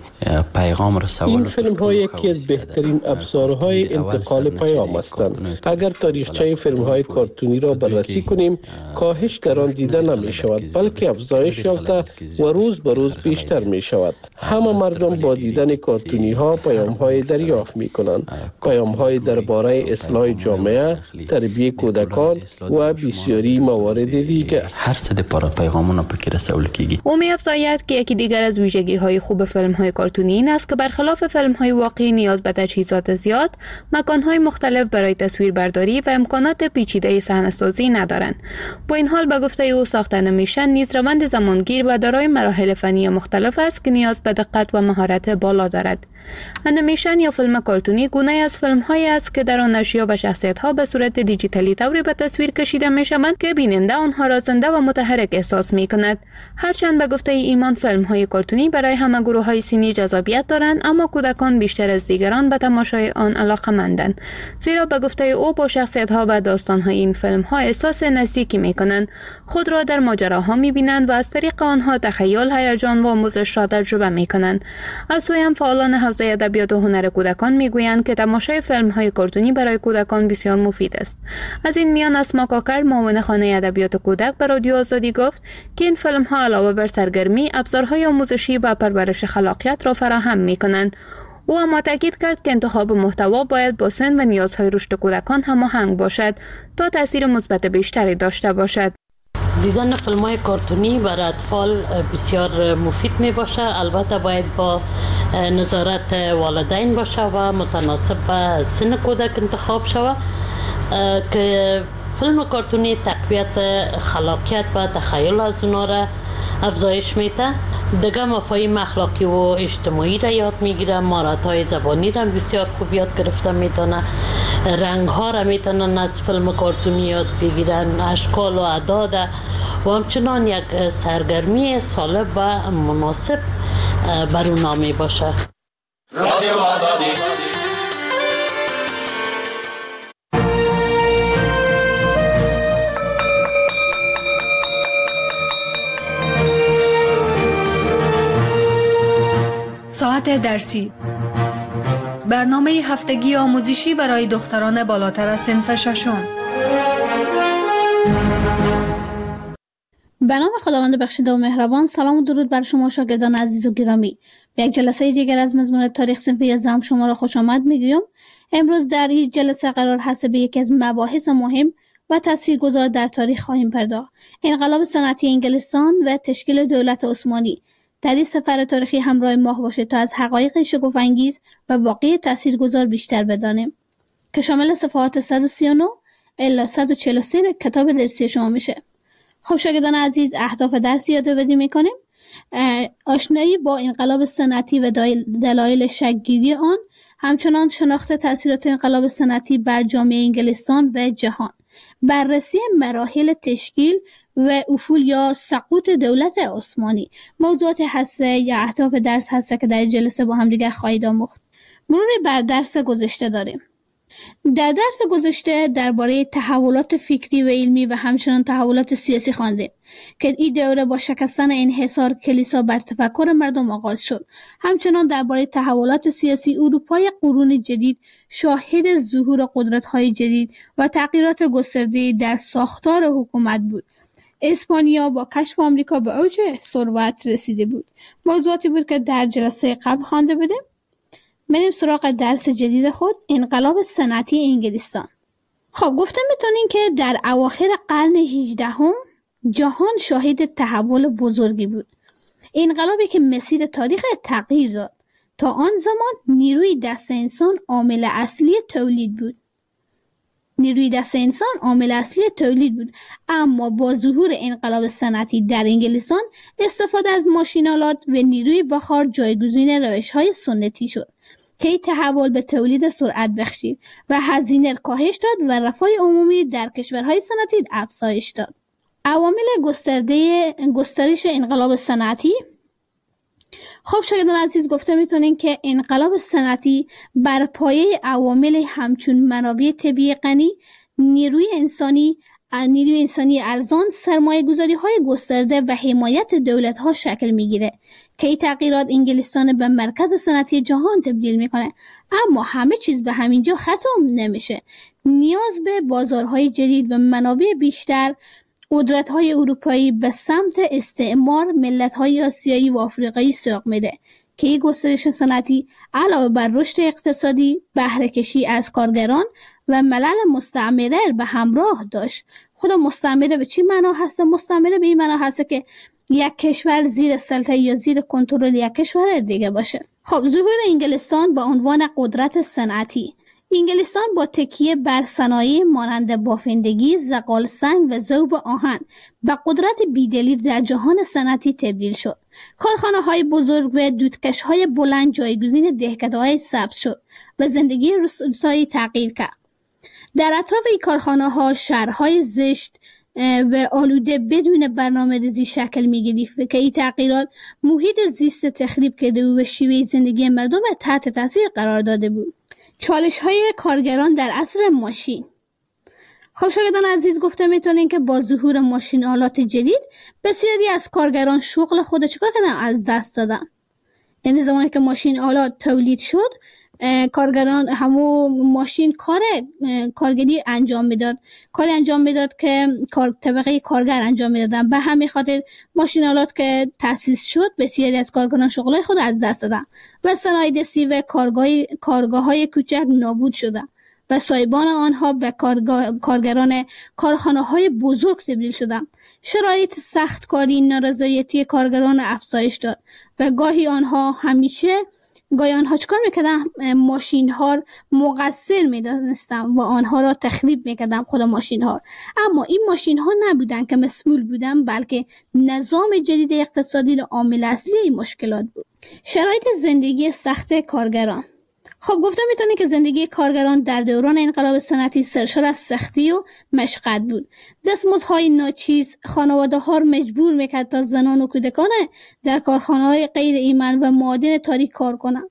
پیغام رسول این فیلم ها یکی از بهترین ابزارهای انتقال پیام هستند. اگر تاریخچه فیلم های کارتونی را بررسی کنیم، کاهش در آن دیده نمی شود، بلکه افزایش یافته و روز به روز بیشتر می شود. همه مردم با دیدن کارتونی ها پیام های دریافت می کنند، پیام های درباره اصلاح جامعه، تربیت کودکان و بسیاری موارد دیگر. هر څه د پاره پیغامونه پکې رسول کیږي. او می افزاید که یکی دیگر از ویژگی های خوب فیلم های کارتونی این است که برخلاف فیلم های واقعی نیاز به تجهیزات زیاد، مکان های مختلف برای تصویربرداری و امکانات پیچیده صحنه‌سازی ندارند. با این حال به گفته او ساخت انیمیشن نیز روند زمانگیر و دارای مراحل فنی مختلف است که نیاز به دقت و مهارت بالا دارد. انیمیشن یا فیلم کارتونی گونه از فیلم هایی است که در آن اشیا و شخصیت ها به صورت دیجیتالی طوری به تصویر کشیده می شوند که بیننده آنها را زنده و متحرک احساس می کند. هرچند به گفته ایمان فیلم های کارتونی برای همه گروه های سنی جذابیت دارند، اما کودکان بیشتر از دیگران به تماشای آن علاقه‌مندند، زیرا به گفته او با شخصیت ها و داستان های این فیلم ها احساس نزدیکی می کنند، خود را در ماجراها می بینند و از طریق آنها تخیل، هیجان و آموزش را تجربه می کنند. از سوی هم فعالان حوزه ادبیات و هنر کودکان می گویند که تماشای فیلم های کارتونی برای کودکان بسیار مفید است. از این میان اسما کاکر، معاون خانه ادبیات کودک، به رادیو آزادی گفت که این فیلم ها علاوه بر سرگرمی، ابزارهای آموزشی و پرورش خلاقیت را فراهم می کنند. او اما تاکید کرد که انتخاب محتوا باید با سن و نیازهای رشد کودکان هماهنگ باشد تا تاثیر مثبت بیشتری داشته باشد. دیدن فیلم‌های کارتونی برای اطفال بسیار مفید می باشه، البته باید با نظارت والدین باشه و متناسب با سن کودک انتخاب شود که فیلم کارتونی تقویت خلاقیت و تخیل از اونا را افزایش میده. دیگه مفاهیم اخلاقی و اجتماعی را یاد میگیره، مهارت‌های زبانی را بسیار خوب یاد گرفته میتونه. رنگ ها را میتونن از فیلم کارتونی یاد بگیرن، اشکال و اعداد و همچنان یک سرگرمی سالم و مناسب بر اونا می باشه. رادیو آزادی. ساعت درسی، برنامه هفتگی آموزشی برای دختران بالاتر از صنف ششم. به نام خداوند بخشنده و مهربان. سلام و درود بر شما شاگردان عزیز و گرامی. به یک جلسه دیگر از مضمون تاریخ صنف 11 شما را خوش آمد میگویم. امروز در این جلسه قرار هست به یکی از مباحث مهم و تاثیرگذار در تاریخ خواهیم پرداخت: انقلاب صنعتی انگلستان و تشکیل دولت عثمانی. در این سفر تاریخی همراه ما باشید تا از حقایق شگفت‌انگیز و واقعی تاثیرگذار بیشتر بدانیم که شامل صفحات 139 الی 143 کتاب درسی شما میشه. خب شاگردان عزیز، اهداف درس یادآوری میکنیم: آشنایی با انقلاب صنعتی و دلایل شکل‌گیری آن، همچنان شناخت تاثیرات انقلاب صنعتی بر جامعه انگلستان و جهان، بررسی مراحل تشکیل و افول یا سقوط دولت عثمانی. موضوعات هسته یا اهداف درس هسته که در جلسه با هم دیگر خواهید آموخت. مروری بر درس گذشته داریم. در درس گذشته درباره تحولات فکری و علمی و همچنان تحولات سیاسی خواندیم که این دوره با شکستن انحصار کلیسا بر تفکر مردم آغاز شد. همچنان درباره تحولات سیاسی اروپای قرون جدید شاهد ظهور قدرت‌های جدید و تغییرات گسترده در ساختار حکومت بود. اسپانیا با کشف آمریکا به اوج ثروت رسیده بود. موضوعاتی بود که در جلسه قبل خوانده بودیم. بریم سراغ درس جدید خود: انقلاب صنعتی انگلستان. خب گفته میتونین که در اواخر قرن 18 جهان شاهد تحول بزرگی بود. انقلابی که مسیر تاریخ تغییر داد. تا آن زمان نیروی دست انسان عامل اصلی تولید بود. اما با ظهور انقلاب صنعتی در انگلستان استفاده از ماشین‌آلات و نیروی بخار جایگزین روش‌های سنتی شد که این تحول به تولید سرعت بخشید و هزینه کاهش داد و رفاه عمومی در کشورهای صنعتی افزایش داد. عوامل گسترش انقلاب صنعتی. خب شاگردان عزیز، گفته میتونین که انقلاب صنعتی بر پایه عوامل همچون منابع طبیعی غنی، نیروی انسانی ارزان، سرمایه‌گذاری های گسترده و حمایت دولت ها شکل میگیره که این تغییرات انگلستان به مرکز صنعتی جهان تبدیل میکنه. اما همه چیز به همینجا ختم نمیشه. نیاز به بازارهای جدید و منابع بیشتر قدرت‌های اروپایی به سمت استعمار ملت‌های آسیایی و آفریقایی سوق میده که این گسترش صنعتی علاوه بر رشد اقتصادی، بهره کشی از کارگران و ملل مستعمره به همراه داشت. خود مستعمره به چی معنا هست؟ مستعمره به این معنا هست که یک کشور زیر سلطه یا زیر کنترل یک کشور دیگه باشه. خب ظهور انگلستان با عنوان قدرت صنعتی. انگلستان با تکیه بر صنایع مانند بافندگی، زغال سنگ و ذوب آهن به قدرت بیدلیل در جهان صنعتی تبدیل شد. کارخانه‌های بزرگ و دودکش‌های بلند جایگزین دهکده‌های سبز شد و زندگی روستایی تغییر کرد. در اطراف این کارخانه‌ها شهرهای زشت و آلوده بدون برنامه‌ریزی شکل می‌گرفت که این تغییرات محیط زیست تخریب کرده و شیوه زندگی مردم تحت تاثیر قرار داده بود. چالش‌های کارگران در عصر ماشین. خب شاگردان عزیز، گفته میتونین که با ظهور ماشین آلات جدید بسیاری از کارگران شغل خود چیکار کردن؟ از دست دادن. یعنی زمانی که ماشین آلات تولید شد، کارگران همو ماشین کارگری انجام میداد که طبقه کارگر انجام میدادن. به همین خاطر ماشین آلات که تأسیس شد بسیاری از کارگران شغلای خود از دست دادن و صنایع دستی و کارگاه‌های کوچک نابود شدند و صاحبان آنها به کارگران کارخانه‌های بزرگ تبدیل شدند. شرایط سخت کاری نارضایتی کارگران افزایش داد و گاهی آنها چکار میکردن؟ ماشین ها مقصر میدانستن و آنها را تخریب میکردن خود ماشین ها. اما این ماشین ها نبودن که مسئول بودن، بلکه نظام جدید اقتصادی را عامل اصلی این مشکلات بود. شرایط زندگی سخت کارگران. خب گفتم میتونه که زندگی کارگران در دوران انقلاب صنعتی سرشار از سختی و مشقت بود. دستمزدهای ناچیز خانواده ها رو مجبور میکرد تا زنان و کودکان در کارخانه های غیر ایمن و معادن تاریک کار کنند.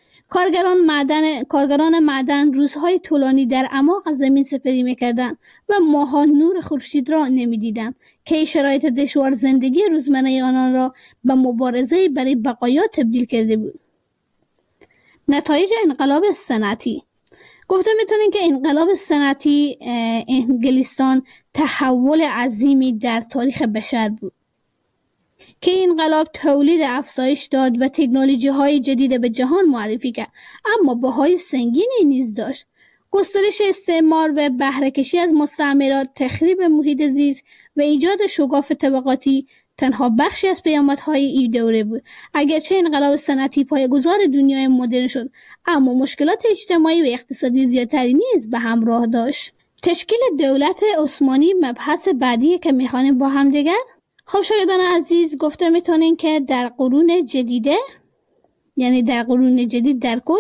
کارگران معدن روزهای طولانی در اعماق زمین سپری میکردند و ماها نور خورشید را نمیدیدند که شرایط دشوار زندگی روزمره آنان را به مبارزه برای بقایا تبدیل کرده بود. نتایج انقلاب صنعتی. گفته میتونین که انقلاب صنعتی انگلستان تحول عظیمی در تاریخ بشر بود که این انقلاب تولید افزایش داد و تکنولوژی های جدید به جهان معرفی کرد، اما بهای سنگینی نیز داشت. گسترش استعمار و بهره کشی از مستعمرات، تخریب محیط زیست و ایجاد شکاف طبقاتی تنها بخشی از پیامدهای این دوره بود. اگرچه انقلاب صنعتی پایه‌گذار دنیای مدرن شد، اما مشکلات اجتماعی و اقتصادی زیادتری نیز به همراه داشت. تشکیل دولت عثمانی مبحث بعدی که می‌خوانیم با هم دیگر. خب شاگردان عزیز، گفته میتونین که در قرون جدیده، یعنی در قرون جدید در کل،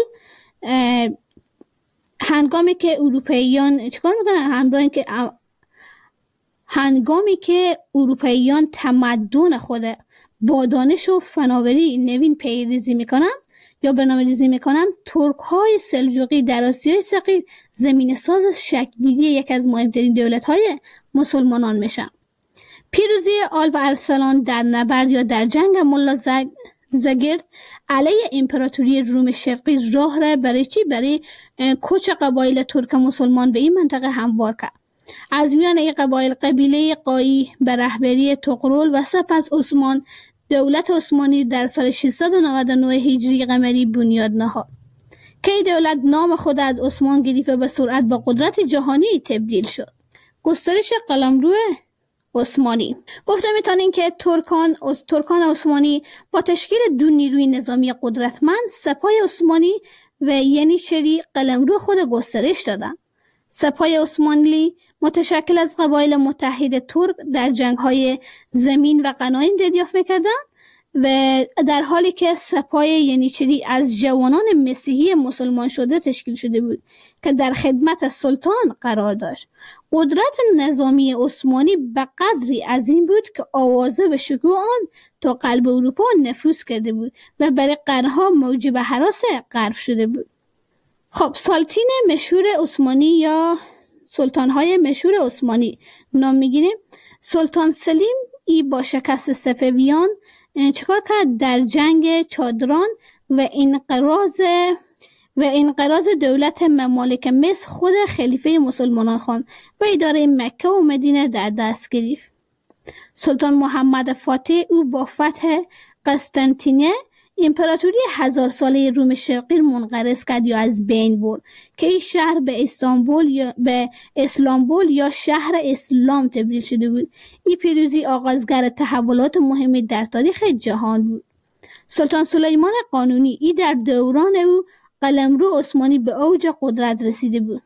هنگامی که اروپاییان چیکار میکنن؟ هنگامی که اروپاییان تمدن خود با دانش و فناوری نوین پیریزی میکنن یا برنامه‌ریزی میکنن، ترک های سلجوقی در آسیای صغیر زمین ساز شکل‌گیری یکی از مهمترین دولت های مسلمانان میشن. پیروزی آلپ ارسلان در نبرد یا در جنگ ملا زگرد علیه امپراتوری روم شرقی راه را برای کوچ قبایل ترک مسلمان به این منطقه هموار کرد. از میان این قبایل قبیله قایی به رهبری طغرل و سپس عثمان، دولت عثمانی در سال 699 هجری قمری بنیاد نهاد که این دولت نام خود از عثمان گرفت و به سرعت به قدرت جهانی تبدیل شد. گسترش قلمرو عثمانی. گفته میتونین که ترکان عثمانی با تشکیل دو نیروی نظامی قدرتمند، سپاه عثمانی و ینیشری، قلمرو خود گسترش دادند. سپاه عثمانی متشکل از قبایل متحد ترک در جنگ‌های زمین و غنایم دریافت می‌کردند و در حالی که سپاه ینیشری از جوانان مسیحی مسلمان شده تشکیل شده بود که در خدمت سلطان قرار داشت. قدرت نظامی عثمانی به قدری عظیم بود که آوازه و شکوه آن تا قلب اروپا نفوذ کرده بود و برای قرنها موجب هراس غرب شده بود. خب سلاطین مشهور عثمانی یا سلطان‌های مشهور عثمانی نام می‌گیریم. سلطان سلیم ای با شکست صفویان چیکار کرد؟ در جنگ چادران و انقراض دولت ممالک مصر خود خلیفه مسلمانان خواند و اداره مکه و مدینه در دست گرفت. سلطان محمد فاتح او با فتح قسطنطینیه امپراتوری 1000 ساله روم شرقی منقرض کرد یا از بین برد که این شهر به اسلامبول یا شهر اسلام تبدیل شده بود. این پیروزی آغازگر تحولات مهمی در تاریخ جهان بود. سلطان سلیمان قانونی ای در دوران او قلمرو عثمانی به اوج قدرت رسیده بود.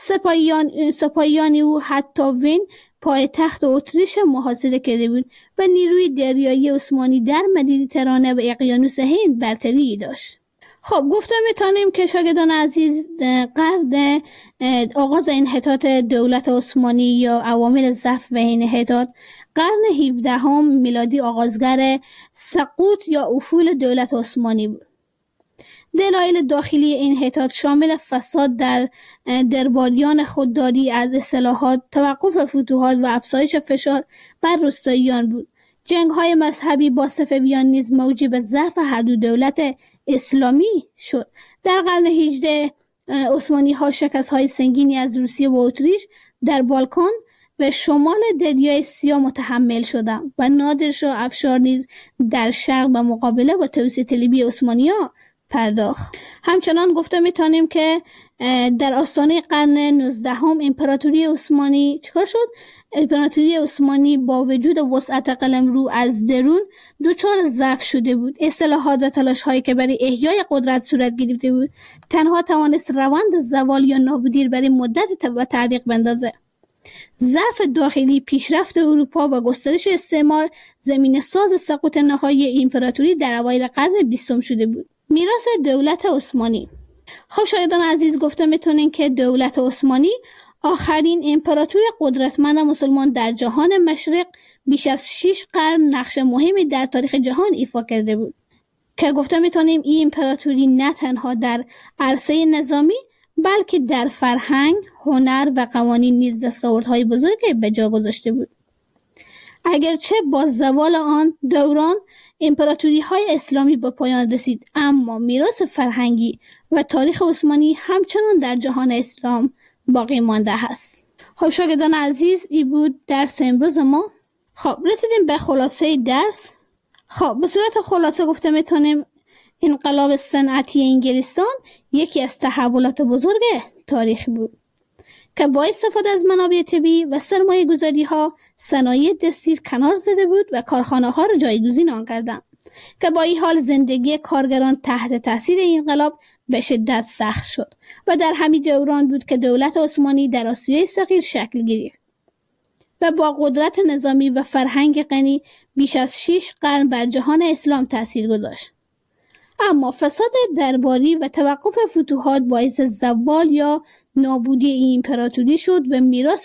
سپاهیان او حتی وین پایتخت اتریش محاصره کرده بود و نیروی دریایی عثمانی در مدیترانه و اقیانوس هند برتری داشت. خب گفتم میتونیم که شاگردان عزیز، قرن آغاز انحطاط دولت عثمانی یا عوامل ضعف و انحطاط، قرن 17 میلادی آغازگر سقوط یا افول دولت عثمانی بود. دلایل داخلی انحطاط شامل فساد در درباریان، خودداری از اصلاحات، توقف فتوحات و افزایش فشار بر روستاییان بود. جنگ‌های مذهبی با صفویان نیز موجب ضعف هر دو دولت اسلامی شد. در قرن 18 عثمانی‌ها شکست‌های سنگینی از روسیه و اتریش در بالکان و شمال دریای سیاه متحمل شدند و نادرشاه افشار نیز در شرق به مقابله با توسعه طلبی عثمانی‌ها پرداخت. همچنان گفته میتونیم که در آستانه قرن 19 امپراتوری عثمانی چیکار شد؟ امپراتوری عثمانی با وجود وسعت قلمرو از درون دچار ضعف شده بود. اصلاحات و تلاش هایی که برای احیای قدرت صورت گرفته بود تنها توانست روند زوال یا نابودی برای مدت تعویق بندازه. ضعف داخلی، پیشرفت اروپا و گسترش استعمار زمین ساز سقوط نهایی امپراتوری در اوایل قرن 20 شده بود. میراث دولت عثمانی. خب شاگردان عزیز، گفته میتونین که دولت عثمانی آخرین امپراتور قدرتمند مسلمان در جهان مشرق بیش از 6 قرن نقش مهمی در تاریخ جهان ایفا کرده بود که گفته میتونیم این امپراتوری نه تنها در عرصه نظامی بلکه در فرهنگ، هنر و قوانین نیز دستاوردهای بزرگی به جا گذاشته بود. اگرچه با زوال آن دوران امپراتوری های اسلامی به پایان رسید، اما میراث فرهنگی و تاریخ عثمانی همچنان در جهان اسلام باقی مانده است. خب شاگردان عزیز، این بود درس امروز ما. خب رسیدیم به خلاصه درس. خب به صورت خلاصه گفته میتونیم انقلاب صنعتی انگلستان یکی از تحولات بزرگ تاریخی بود که با استفاده از منابع طبیعی و سرمایه گذاری ها صنایع دستی کنار زده بود و کارخانه ها را جایگزین آن کردند که با این حال زندگی کارگران تحت تاثیر انقلاب به شدت سخت شد و در همین دوران بود که دولت عثمانی در آسیای صغیر شکل گرفت و با قدرت نظامی و فرهنگ غنی بیش از 6 قرن بر جهان اسلام تأثیر گذاشت. اما فساد درباری و توقف فتوحات باعث زوال یا نابودی این امپراتوری شد و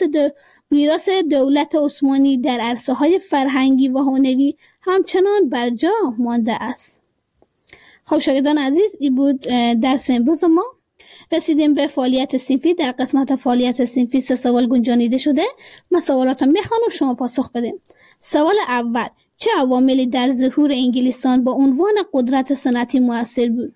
میراث دولت عثمانی در عرصه‌های فرهنگی و هنری همچنان بر جا مانده است. خب شاگردان عزیز، این بود درس امروز ما. رسیدیم به فعالیت صنفی. در قسمت فعالیت صنفی 3 سوال گنجانیده شده. من سوالاتم میخوانم، شما پاسخ بدیم. سوال اول: چه عواملی در ظهور انگلستان با عنوان قدرت صنعتی مؤثر بود؟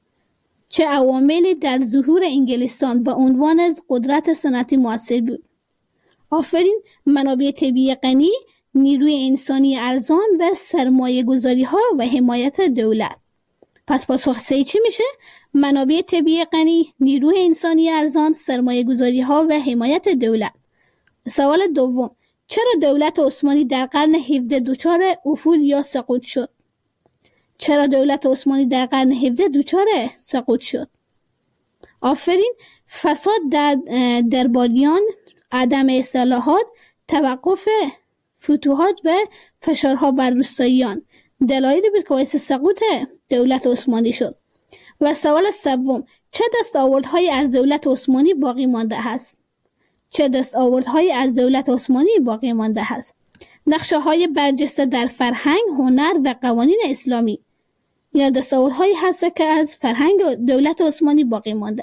چه عواملی در ظهور انگلستان با عنوان قدرت صنعتی مؤثر بود؟ آفرین. منابع طبیعی غنی، نیروی انسانی ارزان و سرمایه گذاری ها و حمایت دولت. پس پاسخ سه چی میشه؟ منابع طبیعی غنی، نیروی انسانی ارزان، سرمایه گذاری ها و حمایت دولت. سوال دوم: چرا دولت عثمانی در قرن 17 دچار افول یا سقوط شد؟ چرا دولت عثمانی در قرن 17 دچار سقوط شد؟ آفرین. فساد در درباریان، عدم اصلاحات، توقف فتوحات و فشارها بر روستاییان دلایلی بود که باعث سقوط دولت عثمانی شد. و سوال سوم: چه دستاوردهایی از دولت عثمانی باقی مانده است؟ چه دستاوردهایی از دولت عثمانی باقی مانده است؟ نقشه‌های برجسته در فرهنگ، هنر و قوانین اسلامی یا دستاوردهایی هست که از فرهنگ دولت عثمانی باقی مانده.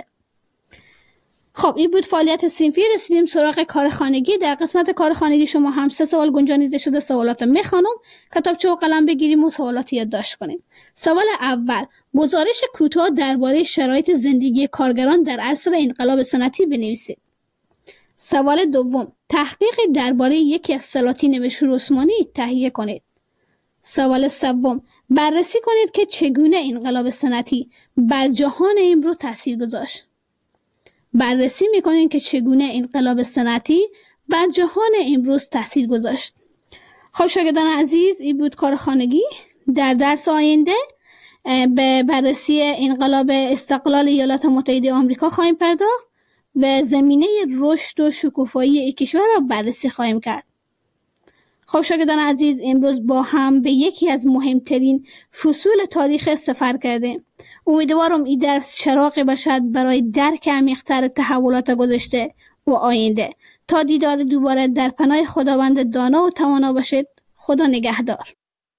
خب این بود فعالیت صنفی. رسیدیم سراغ کار خانگی. در قسمت کار خانگی شما هم 3 سوال گنجانیده شده. سوالات میخوانم، کتابچه و قلم بگیریم و سوالات یادداشت کنیم. سوال اول: گزارش کوتاه درباره شرایط زندگی کارگران در عصر انقلاب صنعتی بنویسید. سوال دوم: تحقیقی درباره یکی از سلاطین مشهور عثمانی تهیه کنید. سوال سوم: بررسی کنید که چگونه انقلاب صنعتی بر جهان امروز تاثیر گذاشت. بررسی میکنید که چگونه انقلاب صنعتی بر جهان امروز تاثیر گذاشت. خب شاگردان عزیز، این بود کار خانگی. در درس آینده به بررسی انقلاب استقلال ایالات متحده آمریکا خواهیم پرداخت و زمینه رشد و شکوفایی این کشور را بررسی خواهیم کرد. خب شاگردان عزیز، امروز با هم به یکی از مهمترین فصول تاریخ سفر کردیم. امیدوارم این درس چراغی باشد برای درک عمیق‌تر تحولات گذشته و آینده. تا دیدار دوباره، در پناه خداوند دانا و توانا باشید. خدا نگهدار.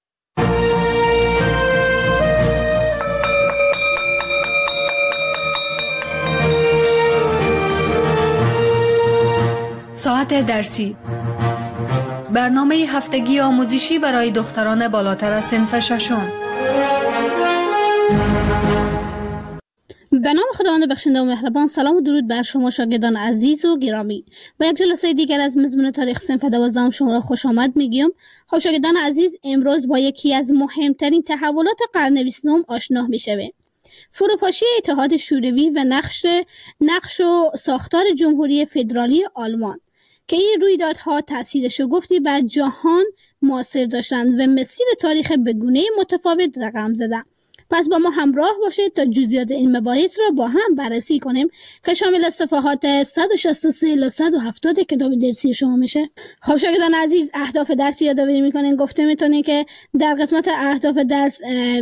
ساعت درسی، برنامه هفتگی آموزشی برای دختران بالاتر از صنف ششم. به نام خداوند بخشنده و مهربان. سلام و درود بر شما شاگردان عزیز و گرامی. با یک جلسه دیگر از مضمون تاریخ صنف 12 شما را خوش آمد میگیم. خب شاگردان عزیز، امروز با یکی از مهمترین تحولات قرن 20 آشنا میشویم. فروپاشی اتحاد شوروی و نقش و ساختار جمهوری فدرالی آلمان که این رویدادها تأثیر شگفتی بر جهان مؤثر داشتند و مسیر تاریخ به گونه متفاوت رقم زدند. پس با ما همراه باشید تا جزئیات این مباحث را با هم بررسی کنیم که شامل صفحات 163 تا 170 کتاب درسی شما میشه. خب شاگردان عزیز، اهداف درسی یادآوری میکنین. گفته میتونین که در قسمت اهداف درس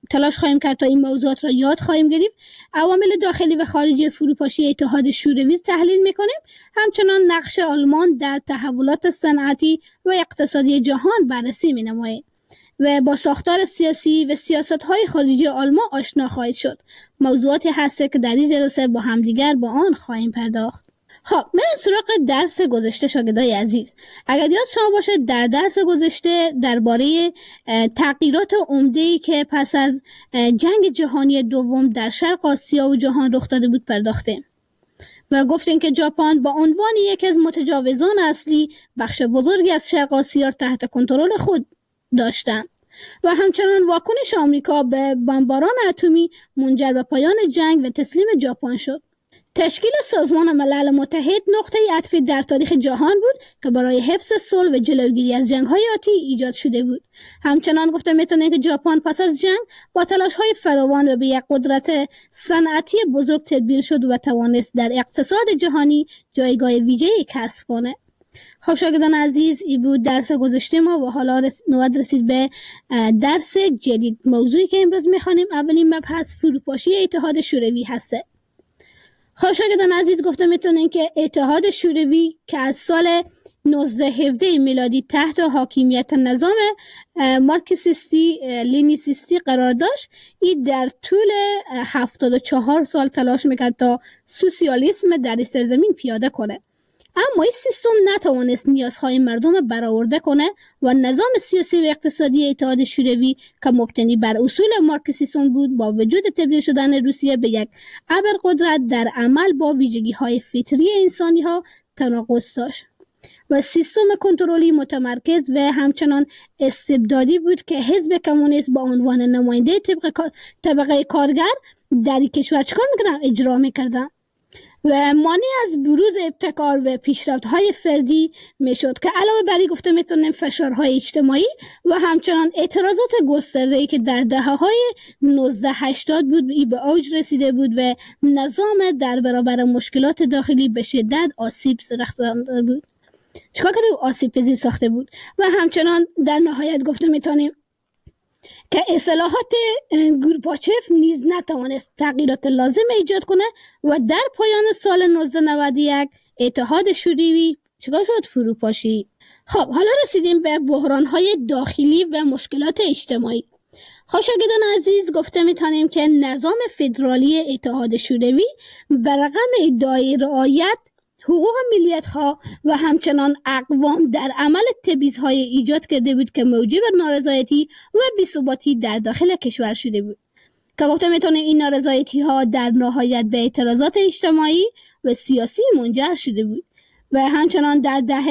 تلاش خواهیم کرد تا این موضوعات را یاد خواهیم گرفت. عوامل داخلی و خارجی فروپاشی اتحاد شوروی تحلیل میکنیم. همچنان نقش آلمان در تحولات صنعتی و اقتصادی جهان بررسی مینماییم و با ساختار سیاسی و سیاست‌های خارجی آلمان آشنا خواهید شد. موضوعاتی هست که در این جلسه با همدیگر با آن خواهیم پرداخت. خب بریم سراغ درس گذشته شاگردای عزیز. اگر یاد شما باشه در درس گذشته درباره تغییرات عمده‌ای که پس از جنگ جهانی دوم در شرق آسیا و جهان رخ داده بود پرداختیم و گفتیم که ژاپن با عنوان یکی از متجاوزان اصلی بخش بزرگی از شرق آسیا تحت کنترل خود داشتند و همچنان واکنش آمریکا به بمباران اتمی منجر به پایان جنگ و تسلیم ژاپن شد. تشکیل سازمان ملل متحد نقطه عطفی در تاریخ جهان بود که برای حفظ صلح و جلوگیری از جنگ‌های آتی ایجاد شده بود. همچنان گفته میتونه که ژاپن پس از جنگ با تلاش‌های فراوان و به یک قدرت صنعتی بزرگ تبدیل شد و توانست در اقتصاد جهانی جایگاه ویژه‌ای کسب کنه. خب شاگردان عزیز، این بود درس گذشته ما و حالا نوبت رسید به درس جدید. موضوعی که امروز می‌خوانیم اولین مبحث فروپاشی اتحاد شوروی هسته. خب شاگردان عزیز، گفته میتونین که اتحاد شوروی که از سال 1917 میلادی تحت حاکمیت نظام مارکسیستی لینیسیستی قرار داشت، این در طول 74 سال تلاش میکرد تا سوسیالیسم در سرزمین پیاده کنه، اما این سیستم نتوانست نیازهای مردم برآورده کنه و نظام سیاسی و اقتصادی اتحاد شوروی که مبتنی بر اصول مارکسیسم بود با وجود تبدیل شدن روسیه به یک ابرقدرت در عمل با ویژگی‌های فطری انسانی‌ها تناقض داشت و سیستم کنترلی متمرکز و همچنان استبدادی بود که حزب کمونیست با عنوان نماینده طبقه کارگر در کشور چکار می‌کردن؟ اجرا می‌کردن و مانع از بروز ابتکار و پیشرفت‌های فردی میشد که علاوه بر این گفته میتونیم فشارهای اجتماعی و همچنان اعتراضات گسترده‌ای که در دهه‌های 1980 بود به اوج رسیده بود و نظام در برابر مشکلات داخلی به شدت آسیب رسانده بود. چیکار کرده؟ آسیب پذیر ساخته بود و همچنان در نهایت گفته میتونیم که اصلاحات گورباچف نیز نتوانست تغییرات لازم ایجاد کنه و در پایان سال 1991 اتحاد شوروی چیکار شد؟ فروپاشی. خب حالا رسیدیم به بحران‌های داخلی و مشکلات اجتماعی. خب شاگردان عزیز، گفته میتونیم که نظام فدرالی اتحاد شوروی بر رغم ادعای رعایت حقوق ملیت‌ها و همچنان اقوام در عمل تبعیض‌های ایجاد کرده بود که موجب نارضایتی و بی‌ثباتی در داخل کشور شده بود که گفته میتونیم این نارضایتی‌ها در نهایت به اعتراضات اجتماعی و سیاسی منجر شده بود و همچنان در دهه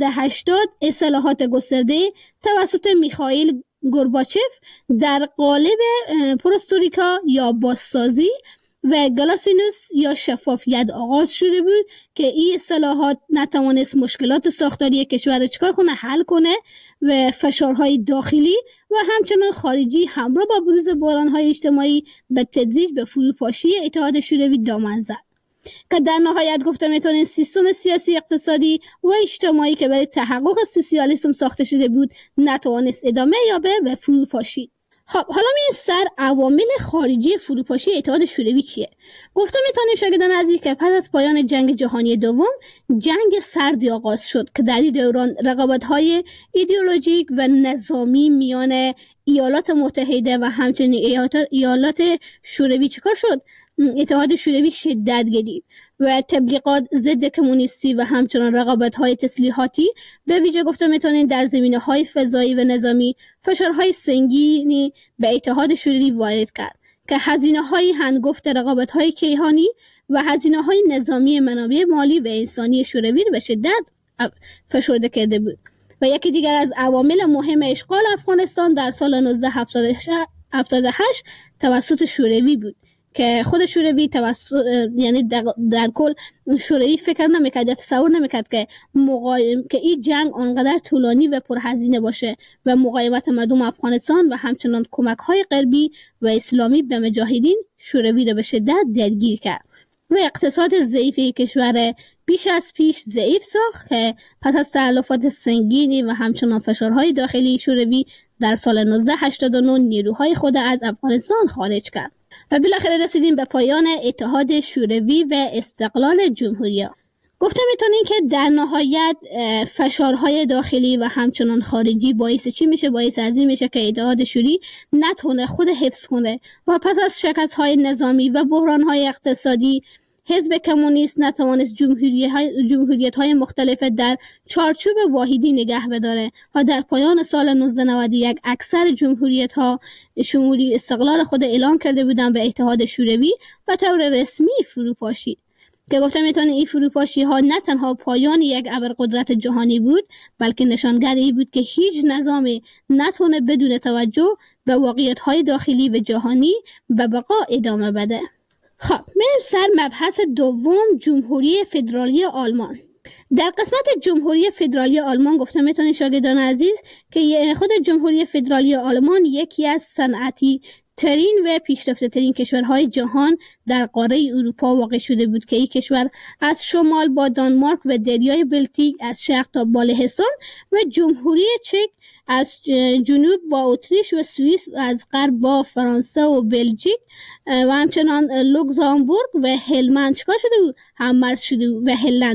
1980 اصلاحات گسترده توسط میخائیل گورباچف در قالب پروستوریکا یا بازسازی و گلاسینوس یا شفافیت آغاز شده بود که این اصلاحات نتوانست مشکلات ساختاری کشور چکار کنه؟ حل کنه و فشارهای داخلی و همچنان خارجی همراه با بروز بحران‌های اجتماعی به تدریج به فروپاشی اتحاد شوروی دامن زد که در نهایت گفته میتونیم سیستم سیاسی، اقتصادی و اجتماعی که برای تحقق سوسیالیسم ساخته شده بود نتوانست ادامه یابه و فروپاشید. خب حالا میریم سر عوامل خارجی فروپاشی اتحاد شوروی چیه؟ گفته میتونیم شاگردان عزیز که پس از پایان جنگ جهانی دوم جنگ سردی آغاز شد که در این دوران رقابت‌های ایدئولوژیک و نظامی میان ایالات متحده و همچنین ایالات شوروی چیکار شد؟ اتحاد شوروی شدت گرفت و تبلیغات ضد کمونیستی و همچنان رقابت‌های تسلیحاتی به ویژه گفته میتونین در زمینه‌های فضایی و نظامی فشارهای سنگینی به اتحاد شوروی وارد کرد که هزینه‌های هنگفت رقابت‌های کیهانی و هزینه‌های نظامی منابع مالی و انسانی شوروی را به شدت فشرده کرده بود و یکی دیگر از عوامل مهم اشغال افغانستان در سال 1978 توسط شوروی بود که خود شوروی یعنی در کل شوروی فکر نمیکرد یا تصور نمیکرد که این جنگ آنقدر طولانی و پرهزینه باشه و مقاومت مردم افغانستان و همچنان کمک‌های غربی و اسلامی به مجاهدین شوروی را به شدت درگیر کرد و اقتصاد ضعیف کشور بیش از پیش ضعیف ساخت که پس از تلفات سنگینی و همچنان فشارهای داخلی شوروی در سال 1989 نیروهای خود از افغانستان خارج کرد و بالاخره رسیدیم به پایان اتحاد شوروی و استقلال جمهوریه. گفته میتونین که در نهایت فشارهای داخلی و همچنان خارجی باعث چی میشه؟ باعث از این میشه که اتحاد شوروی نتونه خود حفظ کنه و پس از شکست‌های نظامی و بحران‌های اقتصادی حزب کمونیست نتوانست جمهوریت‌های مختلف در چارچوب واحدی نگه بداره و در پایان سال 1991 اکثر جمهوریت‌ها شمولی استقلال خود اعلان کرده بودند به اتحاد شوروی و طور رسمی فروپاشید. که گفتم میتونه این فروپاشی ها نه تنها پایان یک ابرقدرت جهانی بود، بلکه نشانگر این بود که هیچ نظامی نتونه بدون توجه به واقعیت های داخلی و جهانی به بقا ادامه بده. خب میریم سر مبحث دوم، جمهوری فدرالی آلمان. در قسمت جمهوری فدرالی آلمان گفتم میتونید شاگردان عزیز که خود جمهوری فدرالی آلمان یکی از صنعتی ترین و پیشرفته ترین کشورهای جهان در قاره اروپا واقع شده بود که این کشور از شمال با دانمارک و دریای بلتیک، از شرق تا بالهستان و جمهوری چک از جنوب با اتریش و سوئیس، از غرب با فرانسه و بلژیک و همچنان لوکزامبورگ و هلمند چکار شده بود؟ هممرز شده بود و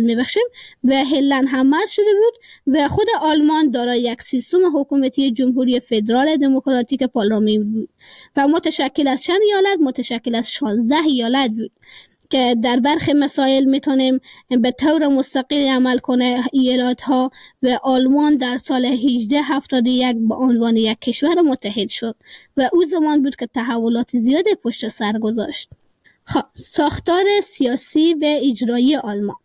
هلند هممرز شده بود و خود آلمان دارای یک سیستم حکومتی جمهوری فدرال دموکراتیک پارلمانی بود و متشکل از چند ایالت؟ متشکل از 16 ایالت بود که در برخی مسائل میتونیم به طور مستقل عمل کنه ایالات ها و آلمان در سال 1871 به عنوان یک کشور متحد شد و او زمان بود که تحولات زیاد پشت سر گذاشت. خب ساختار سیاسی و اجرایی آلمان.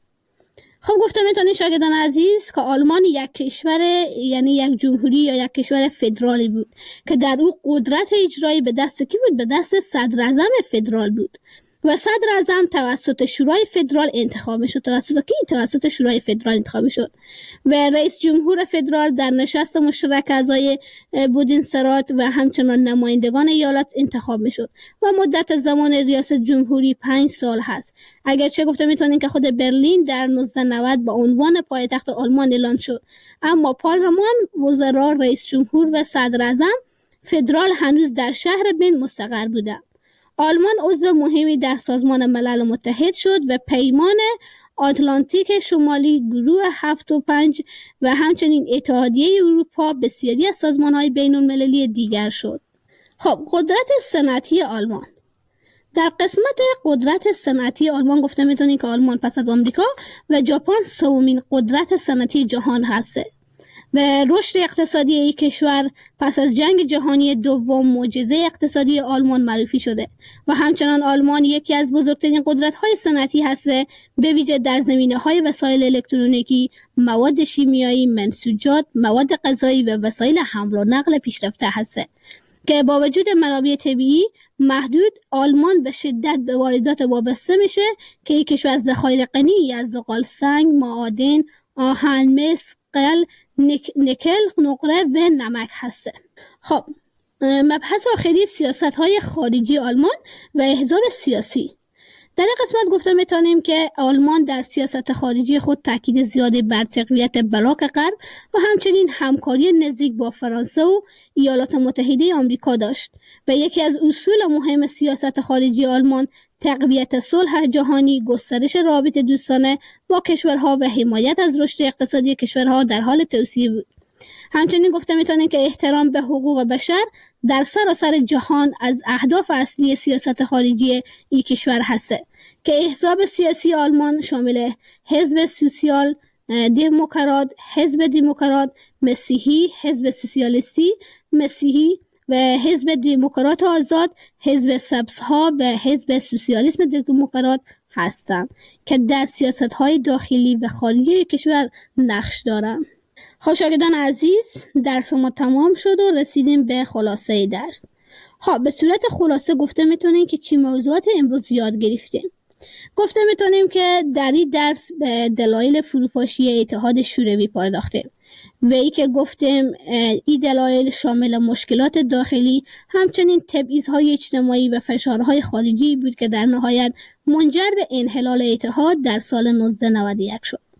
خب گفتم میتونید شاگردان عزیز که آلمان یک کشور یعنی یک جمهوری یا یک کشور فدرالی بود که در او قدرت اجرایی به دست کی بود؟ به دست صدر اعظم فدرال بود و صدر اعظم توسط شورای فدرال انتخاب شد. توسط شورای فدرال انتخاب شد و رئیس جمهور فدرال در نشست مشترک اعضای بودینسرات و همچنان نمایندگان ایالات انتخاب می شد و مدت زمان ریاست جمهوری 5 سال هست. اگرچه گفته میتونین که خود برلین در 1990 به عنوان پایتخت آلمان اعلان شد، اما پارلمان، وزرا، رئیس جمهور و صدر اعظم فدرال هنوز در شهر بن مستقر بودند. آلمان عضو مهمی در سازمان ملل متحد شد و پیمان آتلانتیک شمالی، گروه 7 و 5 و همچنین اتحادیه اروپا بسیاری از سازمان‌های بین‌المللی دیگر شد. خب قدرت صنعتی آلمان. در قسمت قدرت صنعتی آلمان گفته میتونید که آلمان پس از آمریکا و ژاپن سومین قدرت صنعتی جهان هست و رشد اقتصادی این کشور پس از جنگ جهانی دوم معجزه اقتصادی آلمان معرفی شده و همچنان آلمان یکی از بزرگترین قدرت‌های صنعتی هست، به ویژه در زمینه‌های وسایل الکترونیکی، مواد شیمیایی، منسوجات، مواد غذایی و وسایل حمل و نقل پیشرفته هست که با وجود منابع طبیعی محدود، آلمان به شدت به واردات وابسته میشه که این کشور ذخایر غنی از زغال سنگ، معادن، آهن، مس، قل، نکل، نقره و نمک هسته. خب مبحث آخری سیاست‌های خارجی آلمان و احزاب سیاسی. در این قسمت گفته میتونیم که آلمان در سیاست خارجی خود تاکید زیادی بر تقویت بلاک غرب و همچنین همکاری نزدیک با فرانسه و ایالات متحده آمریکا داشت و یکی از اصول مهم سیاست خارجی آلمان تقویت صلح جهانی، گسترش روابط دوستانه با کشورها و حمایت از رشد اقتصادی کشورها در حال توسعه بود. همچنین گفته میتونیم که احترام به حقوق بشر در سراسر جهان از اهداف اصلی سیاست خارجی این کشور هسته که احزاب سیاسی آلمان شامل حزب سوسیال دموکرات، حزب دموکرات مسیحی، حزب سوسیالیستی مسیحی و حزب دموکرات آزاد، حزب سبزها و حزب سوسیالیسم دموکرات هستند که در سیاست‌های داخلی و خارجی کشور نقش دارند. خب شاگردان عزیز، درس ما تمام شد و رسیدیم به خلاصه درس. خب به صورت خلاصه گفته میتونیم که چی موضوعات امروز یاد گرفتیم. گفته میتونیم که در این درس به دلایل فروپاشی اتحاد شوروی پرداختیم و ای که گفتیم این دلایل شامل مشکلات داخلی، همچنین تبعیض‌های اجتماعی و فشارهای خارجی بود که در نهایت منجر به انحلال اتحاد در سال 1991 شد.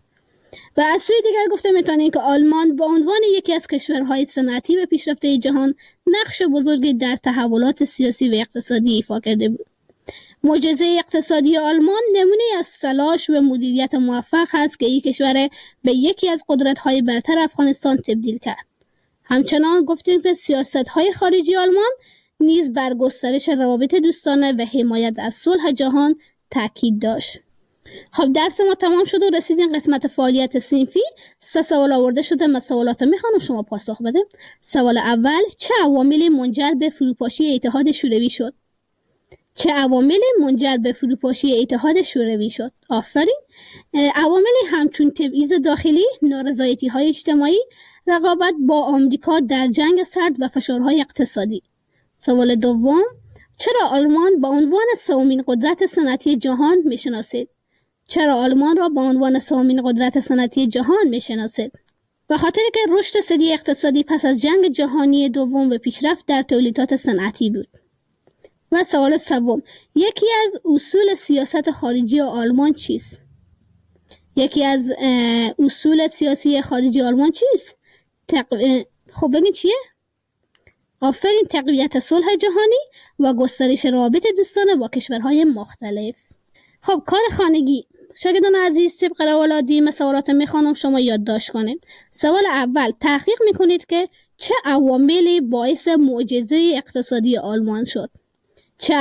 و از سوی دیگر گفته میتونیم که آلمان به عنوان یکی از کشورهای صنعتی و پیشرفته جهان نقش بزرگی در تحولات سیاسی و اقتصادی ایفا کرده بود. معجزه اقتصادی آلمان نمونه از تلاش و مدیریت موفق است که این کشور به یکی از قدرت‌های برتر افغانستان تبدیل کرد. همچنان گفتیم که سیاست‌های خارجی آلمان نیز بر گسترش روابط دوستانه و حمایت از صلح جهان تاکید داشت. خب درس ما تمام شد و رسیدیم قسمت فعالیت صنفی. 3 سوال آورده شده، من سوالات میخوام شما پاسخ بده. سوال اول: چه عواملی منجر به فروپاشی اتحاد شوروی شد؟ چه عواملی منجر به فروپاشی اتحاد شوروی شد؟ آفرین. عواملی همچون تبعیض داخلی، نارضایتی‌های اجتماعی، رقابت با آمریکا در جنگ سرد و فشارهای اقتصادی. سوال دوم: چرا آلمان به عنوان سومین قدرت صنعتی جهان میشناسید؟ چرا آلمان را به عنوان سومین قدرت صنعتی جهان میشناسید؟ به خاطر که رشد سریع اقتصادی پس از جنگ جهانی دوم و پیشرفت در تولیدات صنعتی بود. و سوال سوم: یکی از اصول سیاست خارجی آلمان چیست؟ یکی از اصول سیاسی خارجی آلمان چیست؟ خب بگین چیه؟ آفرین، تقویت صلح جهانی و گسترش روابط دوستانه با کشورهای مختلف. خب کار خانگی شاگردان عزیز، طبق روال عادی من سوالات میخوانم شما یادداشت کنید. سوال اول: تحقیق میکنید که چه عواملی باعث معجزه اقتصادی آلمان شد؟ چه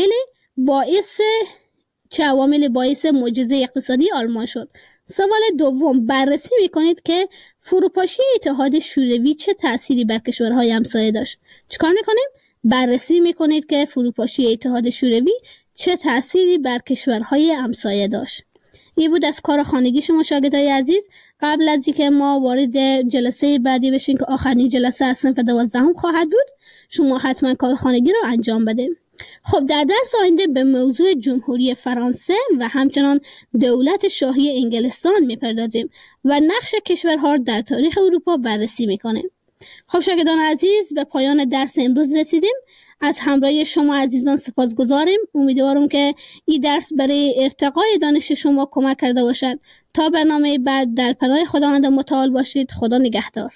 عواملی باعث معجزه اقتصادی آلمان شد؟ سوال دوم: بررسی میکنید که فروپاشی اتحاد شوروی چه تأثیری بر کشورهای همسایه داشت. چیکار میکنیم؟ بررسی میکنید که فروپاشی اتحاد شوروی چه تأثیری بر کشورهای همسایه داشت. این بود از کار خانگی شما شاگردای عزیز. قبل از اینکه ما وارد جلسه بعدی بشیم که آخرین جلسه از صنف 12 خواهد بود، شما حتما کار خانگی رو انجام بده. خب در درس آینده به موضوع جمهوری فرانسه و همچنان دولت شاهی انگلستان میپردازیم و نقش کشورها در تاریخ اروپا بررسی میکنیم. خب شاگردان عزیز، به پایان درس امروز رسیدیم. از همراهی شما عزیزان سپاسگزاریم. امیدوارم که این درس برای ارتقای دانش شما کمک کرده باشد. تا برنامه بعد در پناه خداوند متعال باشید. خدا نگهدار.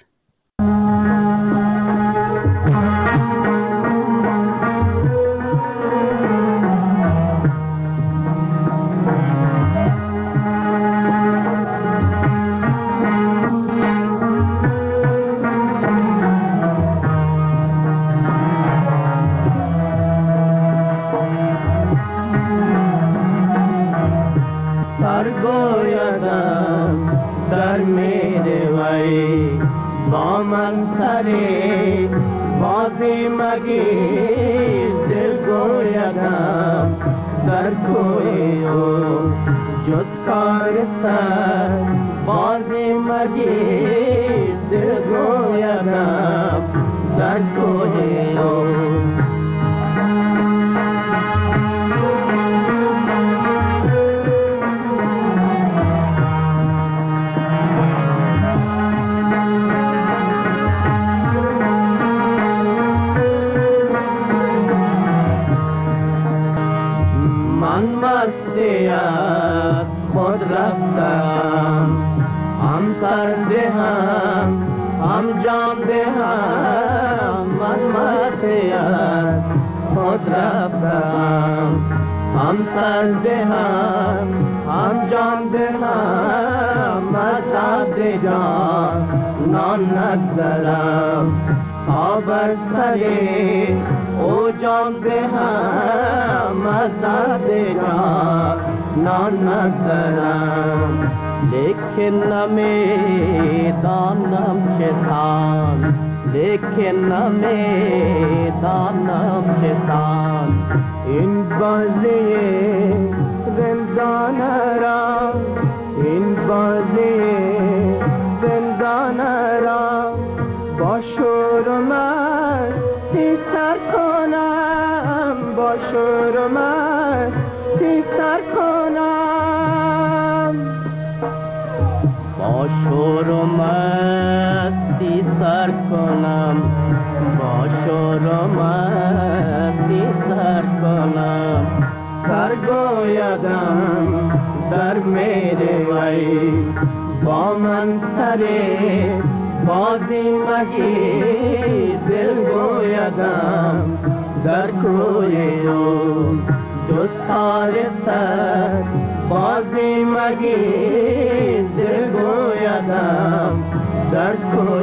با من سره بازی مگی دل گویدم در کوی او دوستار سر بازی مگی دل گویدم در کوی